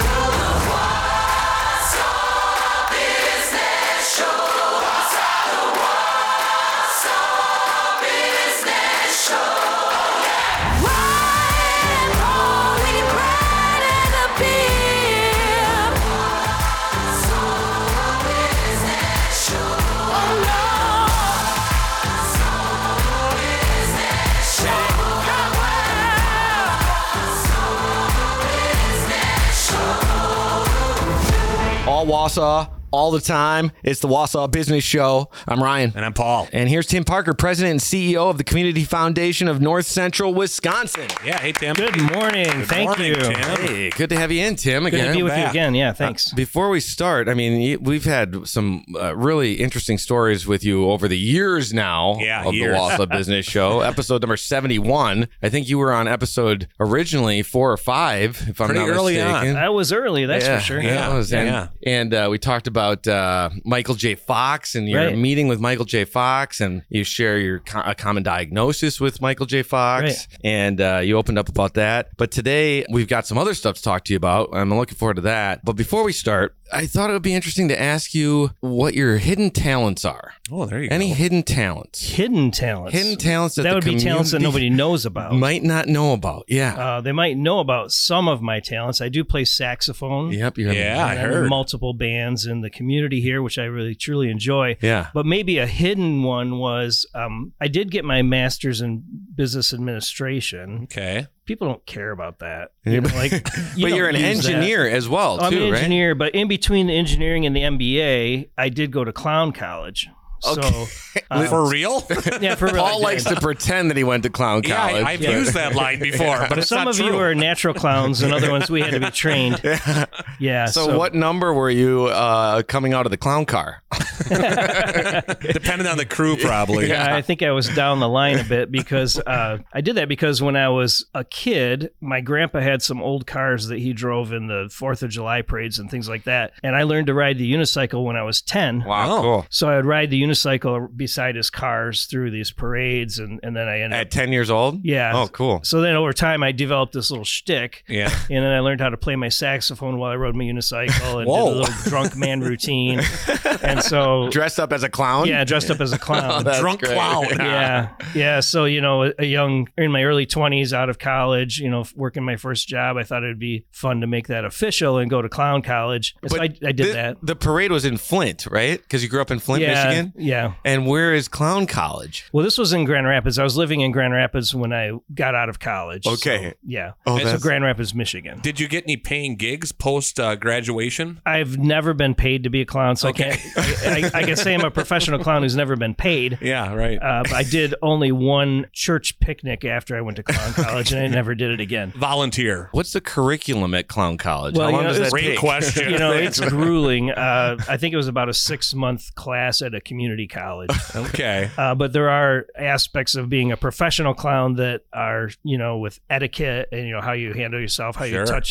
All Wausau, all the time. It's the Wausau Business Show. I'm Ryan. And I'm Paul. And here's Tim Parker, President and C E O of the Community Foundation of North Central Wisconsin. Yeah, hey, Tim. Good morning. Good Thank morning, you. Tim. Hey, good to have you in, Tim, Good again. to be with you back. again. Yeah, thanks. Uh, before we start, I mean, y- we've had some uh, really interesting stories with you over the years now Yeah, of years. the Wausau Business Show. Episode number seventy-one. I think you were on episode originally four or five, if I'm Pretty not early mistaken. on. That was early, that's yeah, for sure. Yeah, it was. Yeah, and yeah. and uh, we talked about uh, Michael J. Fox and your Right. meeting with Michael J. Fox, and you share your co- a common diagnosis with Michael J. Fox, Right. and uh, you opened up about that. But today we've got some other stuff to talk to you about. I'm looking forward to that. But before we start, I thought it would be interesting to ask you what your hidden talents are. Oh, there you Any go. hidden talents? Hidden talents. Hidden talents that, That the would be talents that community nobody knows about. might not know about. Yeah. Uh, they might know about some of my talents. I do play saxophone. Yep. You're Yeah, I And I'm in heard. multiple bands in the community here, which I really truly enjoy. Yeah. But maybe a hidden one was um, I did get my master's in business administration. Okay. People don't care about that. You know, like, you but don't you're an use that. engineer as well, I'm too, an right? engineer, but in between the engineering and the M B A, I did go to clown college. So, uh, For real? yeah, for real. I Paul did. likes to pretend that he went to clown Yeah, college. I, I've Yeah. used that line before, but it's Some not of true. you are natural clowns, and other ones we had to be trained. Yeah. So, what number were you uh, coming out of the clown car? Depending on the crew, probably. Yeah, I think I was down the line a bit because uh, I did that because when I was a kid, my grandpa had some old cars that he drove in the Fourth of July parades and things like that, and I learned to ride the unicycle when I was ten. Wow, cool. So I would ride the unicycle beside his cars through these parades, and, and then I ended At up. ten years old? Yeah. Oh, cool. So then over time, I developed this little shtick. Yeah. And then I learned how to play my saxophone while I rode my unicycle and Whoa. did a little drunk man routine. And so. Dressed up as a clown? Yeah, dressed up as a clown. Oh, that's Drunk great. clown. Yeah. Yeah. So, you know, a young, in my early twenties, out of college, you know, working my first job, I thought it'd be fun to make that official and go to clown college. And so I, I did the, that. The parade was in Flint, right? Because you grew up in Flint, Yeah, Michigan? yeah. And where is Clown College? Well, this was in Grand Rapids. I was living in Grand Rapids when I got out of college. Okay. So, yeah. Oh, so that's- Grand Rapids, Michigan. Did you get any paying gigs post uh, graduation? I've never been paid to be a clown, so Okay. I can't. I, I can say I'm a professional clown who's never been paid. Yeah, right. Uh, but I did only one church picnic after I went to clown college, and I never did it again. Volunteer. What's the curriculum at Clown College? Well, How long you know, does that it's- Great take? question. You know, it's grueling. Uh, I think it was about a six month class at a community college. Okay. Uh, but there are aspects of being a professional clown that are, you know, with etiquette and, you know, how you handle yourself, how Sure. you touch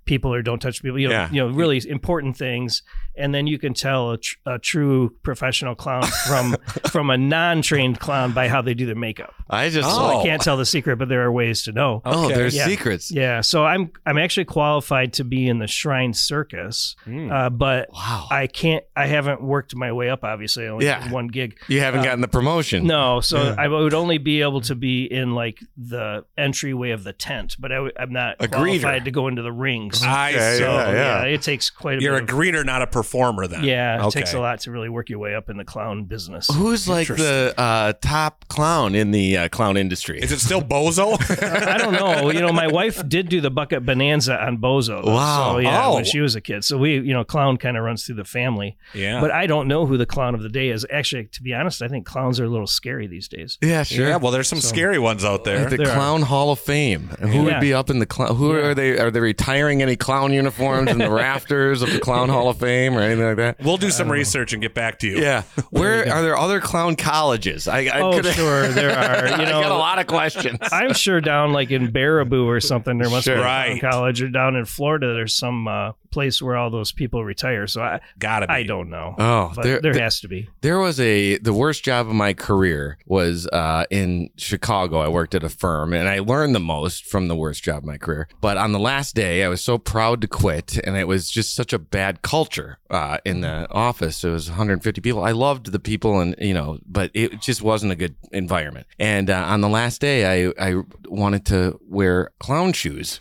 people or don't touch people. You know, Yeah. you know, really important things. And then you can tell a, tr- a true professional clown from from a non-trained clown by how they do their makeup. I just So oh. I can't tell the secret, but there are ways to know. Oh, there's Yeah. secrets. Yeah, so I'm I'm actually qualified to be in the Shrine Circus, Mm. uh, but Wow. I can't. I haven't worked my way up. Obviously, I only Yeah. did one gig. You haven't Uh, gotten the promotion. No, so Yeah. I would only be able to be in like the entryway of the tent, but I w- I'm not A qualified greeter. to go into the rings. I see. So, Yeah, yeah. it takes quite a You're bit. a greeter, not a performer, then. Yeah, it Okay. takes a lot to really work your way up in the clown business. Who's like the uh, top clown in the uh, clown industry? Is it still Bozo? I don't know. You know, my wife did do the bucket bonanza on Bozo. though. Wow. So, yeah, Oh. when she was a kid. So we, you know, clown kind of runs through the family. Yeah. But I don't know who the clown of the day is. Actually, to be honest, I think clowns are a little scary these days. Yeah, sure. Yeah, well, there's some So- scary ones out there. Like the There are. Clown Hall of Fame. And who Yeah. would be up in the clown? Who Yeah. are they? Are they retiring any clown uniforms in the rafters of the Clown Hall of Fame or anything like that? We'll do some research and get back to you. Yeah. Where are there other clown colleges? I, I Oh, could- sure, there are. You know, I got a lot of questions. I'm sure down like in Baraboo or something, there must Sure. be a Right. clown college, or down in Florida, there's some uh, place where all those people retire. So I Gotta be. I don't know. Oh, but there- there, there- has to be. There was a the worst job of my career was uh, in Chicago. I worked at a firm, and I learned the most from the worst job of my career. But on the last day, I was so proud to quit, and it was just such a bad culture uh, in the office. It was one hundred fifty people. I loved the people, and you know, but it just wasn't a good environment. And uh, on the last day, I I wanted to wear clown shoes,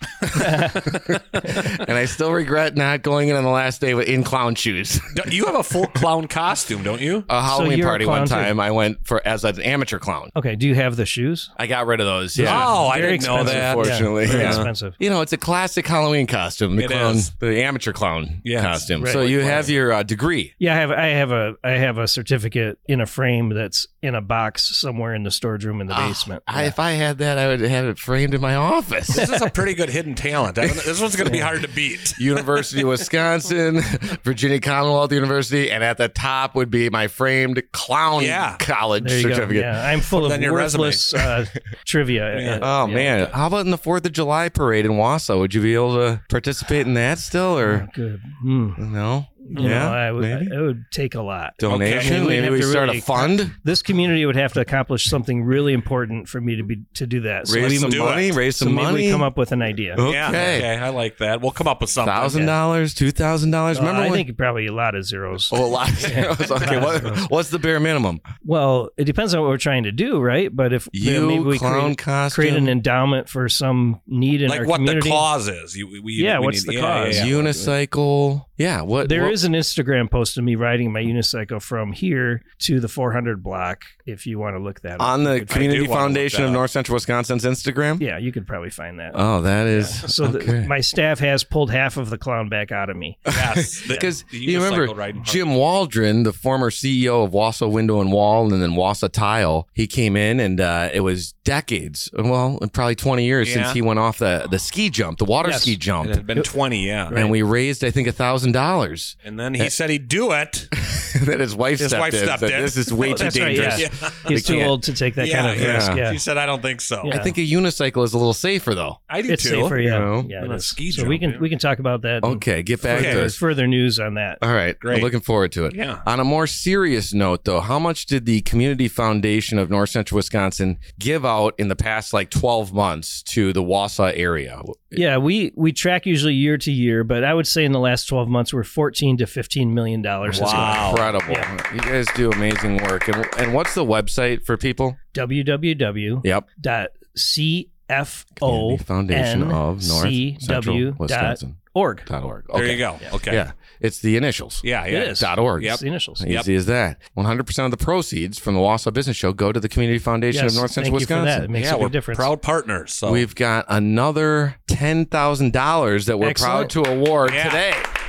and I still regret not going in on the last day with in clown shoes. You have a full clown costume, don't you? A Halloween you're a party one clown, too? time, I went for as an amateur clown. Okay, do you have the shoes? I got rid of those. Yeah. Oh, I Very didn't know expensive. that. Unfortunately, Yeah, very yeah. expensive. You know, it's a classic Halloween costume, the It clown, is. the amateur clown Yes. costume. Right. So you have your uh, degree. Yeah, I have. I have a. I have a certificate in a frame that's in a box somewhere in the storage room in the basement. Ah, I, if I had that, I would have it framed in my office. This is a pretty good hidden talent. I don't know- This one's going to be hard to beat. University of Wisconsin, Virginia Commonwealth University, and at the top would be my framed clown Yeah. college There you go. certificate. Yeah, I'm full Put of that in your worthless uh, trivia. Yeah. Oh Yeah. man, how about in the Fourth of July parade in Wausau? Would you be able to participate in that still, or Good. Mm. no? You know, I would, maybe? it would take a lot. Donation? I mean, we'd Maybe have we to start really- a fund. This community would have to accomplish something really important for me to be to do that. So Raise maybe- some do money. it. Raise so some maybe money. we come up with an idea. Okay. Yeah, okay, I like that. We'll come up with something. Thousand dollars, two thousand dollars. Uh, Remember I when? think probably a lot of zeros. Oh, a lot of zeros. Okay, what, what's the bare minimum? Well, it depends on what we're trying to do, right? But if You, maybe we clown create, costume? create an endowment for some need in Like our what community. the cause is. You, we, Yeah, we what's need- the yeah, cause? yeah, yeah. Unicycle. Yeah. What? There what, is an Instagram post of me riding my unicycle from here to the four hundred block. If you want to look that up. on the You could- Community do wanna look Foundation that of up. North Central Wisconsin's Instagram. yeah, you could probably find that. Oh, that is So the- okay. my staff has pulled half of the clown back out of me. Yes. the- Because the you remember unicycle riding part. Jim Waldron, the former C E O of Wausau Window and Wall and then Wausau Tile, he came in and uh, it was decades, well, probably twenty years Yeah. since he went off the, the ski jump, the water Yes. ski jump. It had been twenty, yeah. And we raised, I think, a thousand dollars. And then he said he'd do it. Then his wife His stepped wife in. stepped said, in. This is way Oh, too that's right, dangerous. yeah. We He's too can't. old to take that yeah, kind of yeah. risk. Yeah. She said, I don't think so. Yeah. I think a unicycle is a little safer, though. I do It's too. safer, yeah. You know? yeah Than it a is. ski so we jump, can yeah. we can talk about that. and Okay, get back Okay. to There's it. further news on that. All right. Great. I'm looking forward to it. Yeah. On a more serious note, though, how much did the Community Foundation of North Central Wisconsin give out in the past like twelve months to the Wausau area? Yeah, we we track usually year to year, but I would say in the last twelve months we're fourteen to fifteen million dollars. Wow. Incredible. You guys do amazing work. And, and what's the website for people? w w w Yep. dot c f o Community Foundation of North Central Wisconsin. org. Dot org. There Okay. you go. Okay. Yeah. It's the initials. Yeah, yeah. It is. Dot org. Yep. It's the initials. Easy as that. one hundred percent of the proceeds from the Wausau Business Show go to the Community Foundation Yes, of North Central thank you for that. Wisconsin. It makes yeah, a we're big difference. proud partners. So We've got another ten thousand dollars that we're Excellent. proud to award Yeah. today.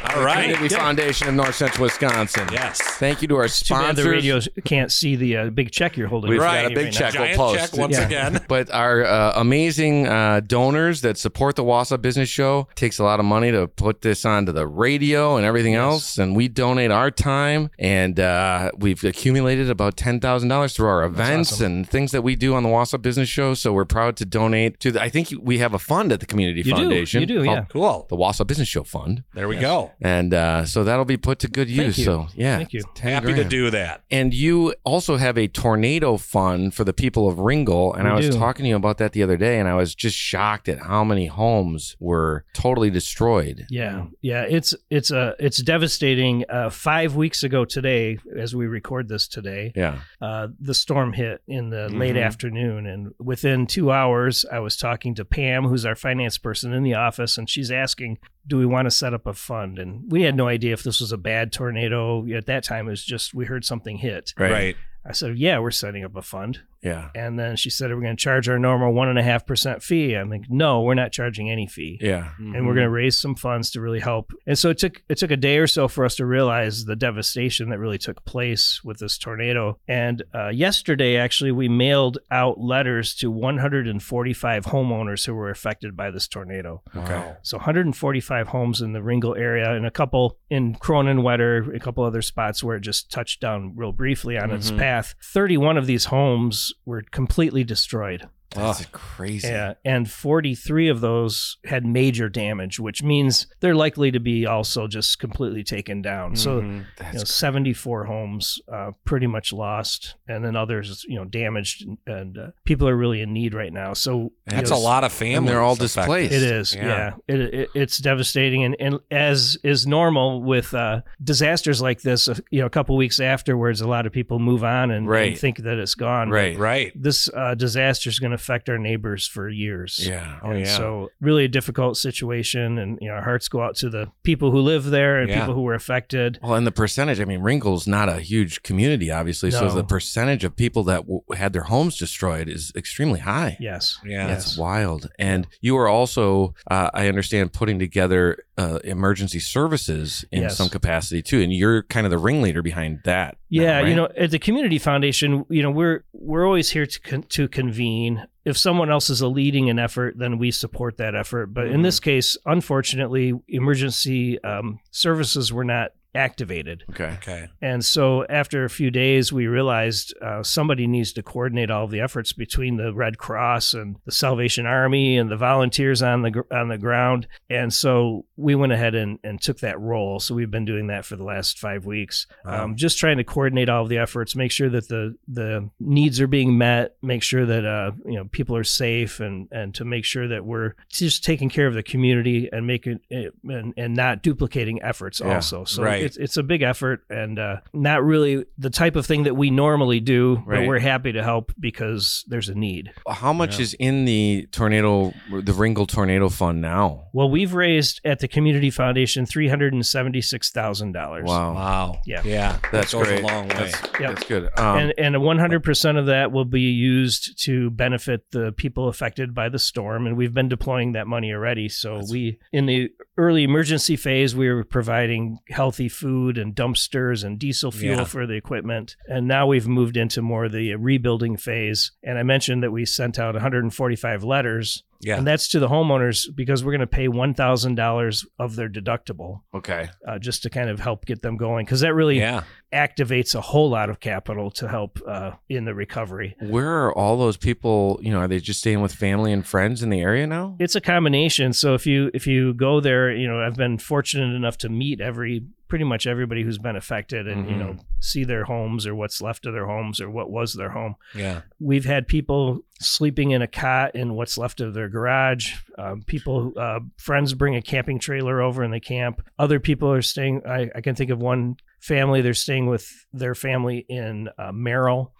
All right. Community Good. Foundation of North Central Wisconsin. Yes. Thank you to our Too bad sponsors. the radio can't see the uh, big check you're holding. We've right got a big right check. now. We'll Giant post. check once Yeah. again. But our uh, amazing uh, donors that support the Wausau Business Show, it takes a lot of money to put this onto the radio and everything else. And we donate our time, and uh, we've accumulated about ten thousand dollars through our events awesome. and things that we do on the Wausau Business Show. So we're proud to donate to the, I think we have a fund at the Community You do. Foundation. You do, called yeah. Cool. The Wausau Business Show Fund. There we go. And uh, so that'll be put to good Thank use. you. So yeah, Thank you. ten Happy to grand. do that. And you also have a tornado fund for the people of Ringgold. And We I was do. talking to you about that the other day, and I was just shocked at how many homes were totally destroyed. Yeah, yeah, it's it's uh, it's devastating. Uh, five weeks ago today, as we record this today, Yeah. uh, the storm hit in the Mhm. late afternoon, and within two hours, I was talking to Pam, who's our finance person in the office, and she's asking, "Do we want to set up a fund?" And we had no idea if this was a bad tornado. At that time, it was just we heard something hit. Right. Right. I said, "Yeah, we're setting up a fund." Yeah. And then she said, "Are we going to charge our normal one and a half percent fee?" I'm like, "No, we're not charging any fee." Yeah. And we're going to raise some funds to really help. And so it took it took a day or so for us to realize the devastation that really took place with this tornado. And uh, yesterday, actually, we mailed out letters to one hundred forty-five homeowners who were affected by this tornado. Okay. So one hundred forty-five homes in the Ringgold area, and a couple in Cronenwetter, a couple other spots where it just touched down real briefly on its Mhm. path. thirty-one of these homes were completely destroyed. That's crazy. Yeah, and forty-three of those had major damage, which means they're likely to be also just completely taken down. So, Mhm. you know, That's seventy-four homes uh, pretty much lost, and then others, you know, damaged, and uh, people are really in need right now. So you That's know, a lot of families. And they're all affected. displaced. It is, Yeah. yeah. It, it, it's devastating, and, and as is normal with uh, disasters like this, uh, you know, a couple weeks afterwards, a lot of people move on and, Right. and think that it's gone. Right. Right. This uh, disaster is going to affect our neighbors for years. Yeah. Oh, And yeah. So really a difficult situation, and you know, our hearts go out to the people who live there and Yeah. people who were affected. Well, and the percentage, I mean, Ringgold's not a huge community, obviously. So No. the percentage of people that w- had their homes destroyed is extremely high. Yes. Yeah. That's wild. And you are also, uh, I understand, putting together uh, emergency services in Yes. some capacity too. And you're kind of the ringleader behind that. now, Yeah, right? you know, at the Community Foundation, you know, we're we're always here to con- to convene. If someone else is a leading an effort, then we support that effort. But in Mhm. this case, unfortunately, emergency um, services were not activated. Okay. Okay. And so after a few days, we realized uh, somebody needs to coordinate all of the efforts between the Red Cross and the Salvation Army and the volunteers on the gr- on the ground. And so we went ahead and, and took that role. So we've been doing that for the last five weeks, Wow. um, just trying to coordinate all of the efforts, make sure that the the needs are being met, make sure that uh, you know people are safe, and and to make sure that we're just taking care of the community and making it, and, and not duplicating efforts Yeah, also. So right. it's it's a big effort, and uh, not really the type of thing that we normally do, Right. but we're happy to help because there's a need. How much Yeah. is in the tornado, the Ringgold Tornado Fund now? Well, we've raised at the Community Foundation three hundred seventy-six thousand dollars. Wow. Wow. Yeah. Yeah. That's that goes great. a long way. That's, Yep. that's good. Um, and and one hundred percent of that will be used to benefit the people affected by the storm, and we've been deploying that money already. So we, in the early emergency phase, we were providing healthy food and dumpsters and diesel fuel Yeah. for the equipment, and now we've moved into more of the rebuilding phase. And I mentioned that we sent out one hundred forty-five letters. Yeah. And that's to the homeowners because we're going to pay one thousand dollars of their deductible okay. uh, just to kind of help get them going, because that really Yeah. activates a whole lot of capital to help uh, in the recovery. Where are all those people? You know, are they just staying with family and friends in the area now? It's a combination. So if you if you go there, you know, I've been fortunate enough to meet every pretty much everybody who's been affected, and you Mhm. know, see their homes or what's left of their homes or what was their home. Yeah. We've had people sleeping in a cot in what's left of their garage. Um, people, uh, friends bring a camping trailer over and they camp. Other people are staying. I, I can think of one family. They're staying with their family in uh, Merrill.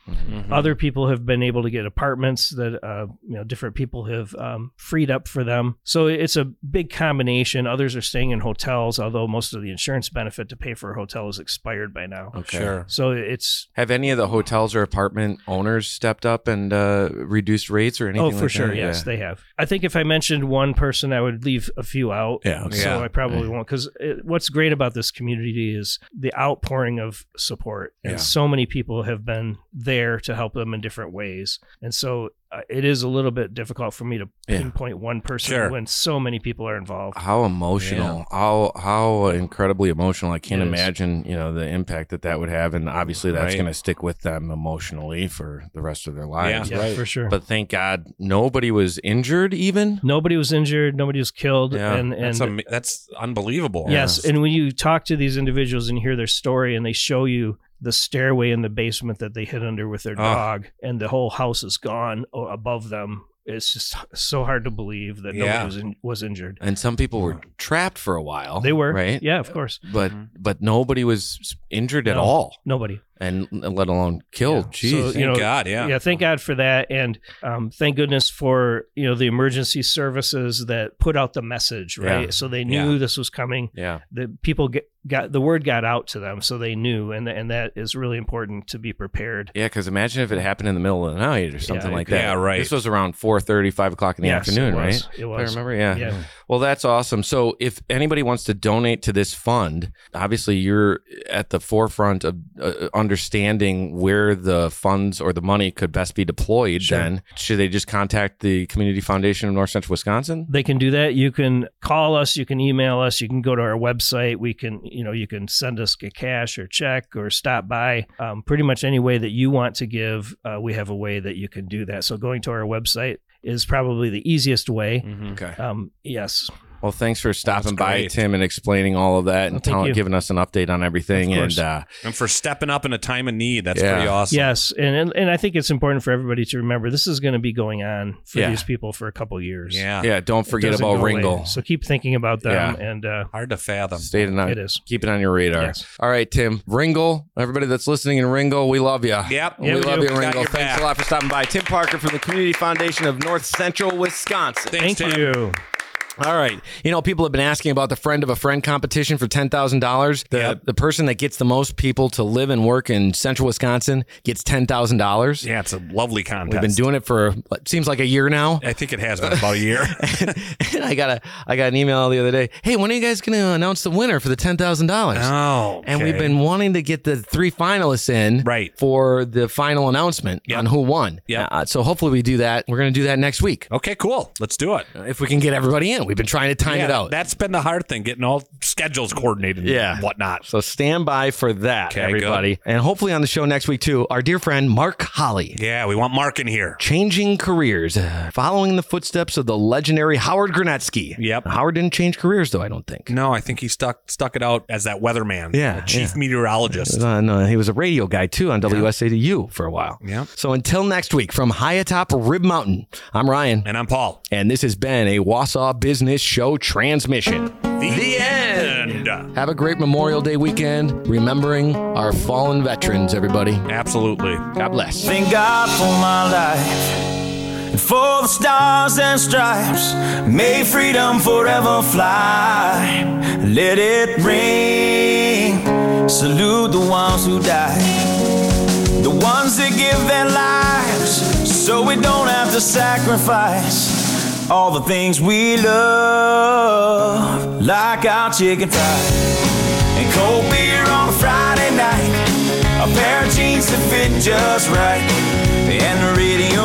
Mm-hmm. Other people have been able to get apartments that uh, you know different people have um, freed up for them. So it's a big combination. Others are staying in hotels, although most of the insurance benefit to pay for a hotel is expired by now. Okay. Sure. So it's Have any of the hotels or apartment owners stepped up and uh, reduced rates or anything? oh, for like sure, that? yes, Yeah. they have. I think if I mentioned one person, I would leave a few out. Yeah, okay. So Yeah. I probably Yeah. won't, because what's great about this community is the outpouring of support, and Yeah. so many people have been there to help them in different ways, and so uh, it is a little bit difficult for me to Yeah. pinpoint one person Sure. when so many people are involved. How emotional, how how incredibly emotional. I can't It is. imagine, you know, the impact that that would have. And obviously that's Right. going to stick with them emotionally for the rest of their lives. Yeah, for sure. But thank God nobody was injured even. Nobody was injured. Nobody was killed. Yeah. And, and That's, am- that's unbelievable. yes. And when you talk to these individuals and hear their story and they show you the stairway in the basement that they hid under with their Oh. dog and the whole house is gone o- above them, it's just so hard to believe that Yeah. nobody was, in, was injured. And some people were trapped for a while. They were. right? Yeah, of course. But but nobody was injured at No, all. Nobody. And let alone killed. Jeez. So, you know, Yeah, thank God for that. And um, thank goodness for, you know, the emergency services that put out the message, right? Yeah. So they knew Yeah. this was coming. Yeah. The people get, got, the word got out to them, so they knew. And, and that is really important to be prepared. Yeah, because imagine if it happened in the middle of the night or something Yeah, like yeah, that. right. This was around four thirty, five o'clock in the Yes, afternoon, it was. right? It If was. I remember, yeah. Yeah. Well, that's awesome. So if anybody wants to donate to this fund, obviously you're at the forefront of uh, understanding where the funds or the money could best be deployed. Sure. Then should they just contact the Community Foundation of North Central Wisconsin? They can do that. You can call us, you can email us, you can go to our website. We can, you know, you can send us a cash or check or stop by. Um, pretty much any way that you want to give, uh, we have a way that you can do that. So going to our website is probably the easiest way. Okay. Um, yes. Well, thanks for stopping by, great. Tim, and explaining all of that and Well, thank telling, you. giving us an update on everything. Of And course. uh, And for stepping up in a time of need. That's Yeah. pretty awesome. Yes, and, and and I think it's important for everybody to remember this is going to be going on for Yeah. these people for a couple years. Yeah. yeah, don't It forget doesn't about go away. Ringle. So keep thinking about them, Yeah. and uh, Hard to fathom. Stay tonight. It is. Keep it on your radar. Yes. All right, Tim. Ringle, everybody that's listening in Ringle, we love you. Yep. Yeah, we, we love do. you, Got Ringle. your Thanks back. a lot for stopping by. Tim Parker from the Community Foundation of North Central Wisconsin. Thanks, thank Tim. you. All right. You know, people have been asking about the friend of a friend competition for ten thousand dollars. The Yep. the person that gets the most people to live and work in Central Wisconsin gets ten thousand dollars. Yeah, it's a lovely contest. We've been doing it for what seems like a year now. I think it has been about a year. And I got a I got an email the other day. Hey, when are you guys going to announce the winner for the ten thousand dollars? Oh, And we've okay. been wanting to get the three finalists in Right. for the final announcement Yep. on who won. Yep. Uh, so hopefully we do that. We're going to do that next week. Okay, cool. Let's do it. If we can get everybody in. We've been trying to time Yeah, it out. That's been the hard thing, getting all schedules coordinated and Yeah. whatnot. So stand by for that, Okay, everybody. And hopefully on the show next week, too, our dear friend Mark Holly. Yeah, we want Mark in here. Changing careers, uh, following the footsteps of the legendary Howard Granetsky. Yep. Howard didn't change careers, though, I don't think. No, I think he stuck stuck it out as that weatherman. Yeah, the chief yeah. meteorologist. Uh, no, he was a radio guy, too, on W S A T U for a while. Yeah. So until next week, from high atop Rib Mountain, I'm Ryan. And I'm Paul. And this has been a Wausau Business Show transmission. The, end. Have a great Memorial Day weekend, remembering our fallen veterans, everybody. Absolutely. God bless. Thank God for my life and for the stars and stripes. May freedom forever fly. Let it ring. Salute the ones who died, the ones that give their lives so we don't have to sacrifice all the things we love, like our chicken fried and cold beer on a Friday night, a pair of jeans that fit just right, and the radio.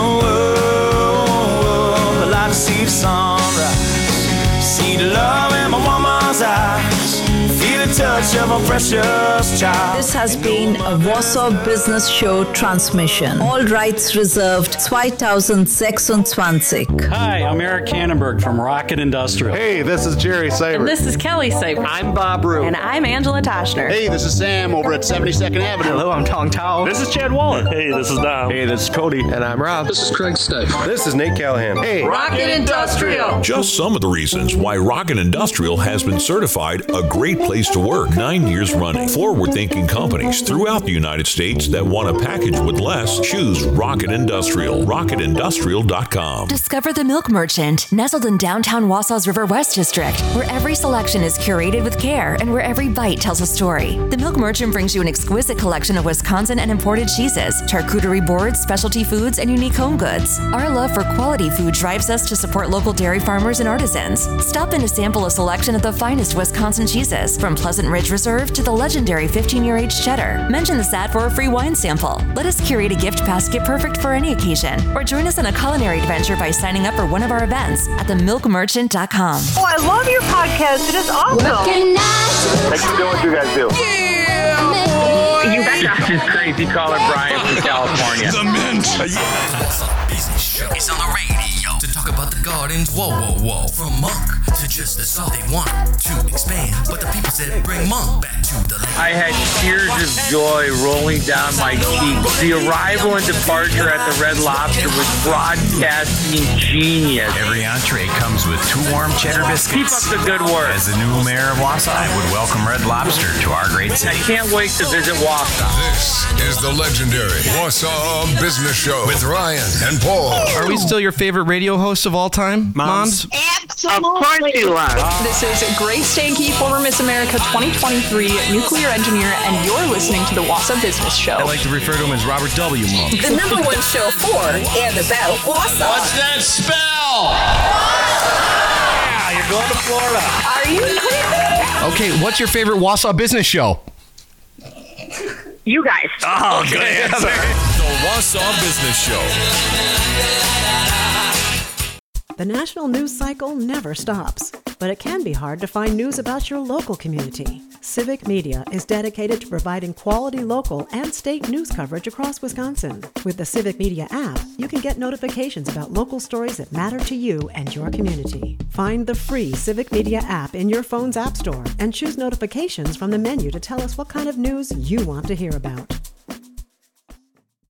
Oh, I like to see the sunrise, see the love in my woman's eyes, feel the touch of a precious child. This has been a Warsaw Business Show transmission. All rights reserved. zweitausendsechsundzwanzig. Hi, I'm Eric Kannenberg from Rocket Industrial. Hey, this is Jerry Seibert. And this is Kelly Seibert. I'm Bob Root. And I'm Angela Toshner. Hey, this is Sam over at seventy-second Avenue. Hello, I'm Tong Tao. This is Chad Waller. Hey, this is Dom. Hey, this is Cody. And I'm Rob. This is Craig Stife. This is Nate Callahan. Hey, Rocket Industrial. Just some of the reasons why Rocket Industrial has been certified a great place to work work nine years running. Forward-thinking companies throughout the United States that want a package with less choose Rocket Industrial. rocket industrial dot com. Discover the Milk Merchant, nestled in downtown Wausau's River West District, where every selection is curated with care and where every bite tells a story. The Milk Merchant brings you an exquisite collection of Wisconsin and imported cheeses, charcuterie boards, specialty foods, and unique home goods. Our love for quality food drives us to support local dairy farmers and artisans. Stop in to sample a selection of the finest Wisconsin cheeses, from Pleasant Ridge Reserve to the legendary fifteen-year aged cheddar. Mention the S A T for a free wine sample. Let us curate a gift basket perfect for any occasion, or join us on a culinary adventure by signing up for one of our events at the milk merchant dot com. Oh, I love your podcast. It is awesome. Thanks for doing what you guys do. Yeah, you betcha. This is crazy caller Brian from California. The Mint. Business show is on the radio to talk about the gardens. Whoa, whoa, whoa. From Monk to just that's all they want to expand. But the people said bring Monk back to the land. I had tears of joy rolling down my cheeks. The arrival and departure at the Red Lobster was broadcasting genius. Every entree comes with two warm cheddar biscuits. Keep up the good work. As the new mayor of Wausau, I would welcome Red Lobster to our great city. I can't wait to visit Wausau. This is the legendary Wausau Business Show with Ryan and Paul. Are we still your favorite radio hosts of all time, moms? Absolutely. Of course you are. This is Grace Stanke, former Miss America twenty twenty-three nuclear engineer, and you're listening to the Wausau Business Show. I like to refer to him as Robert W. Monk. The number one show for and about Wausau. What's that spell? Yeah, you're going to Florida. Are you kidding? Okay, what's your favorite Wausau Business Show? You guys. Oh, good answer. The Wausau Business Show. The national news cycle never stops, but it can be hard to find news about your local community. Civic Media is dedicated to providing quality local and state news coverage across Wisconsin. With the Civic Media app, you can get notifications about local stories that matter to you and your community. Find the free Civic Media app in your phone's app store and choose notifications from the menu to tell us what kind of news you want to hear about.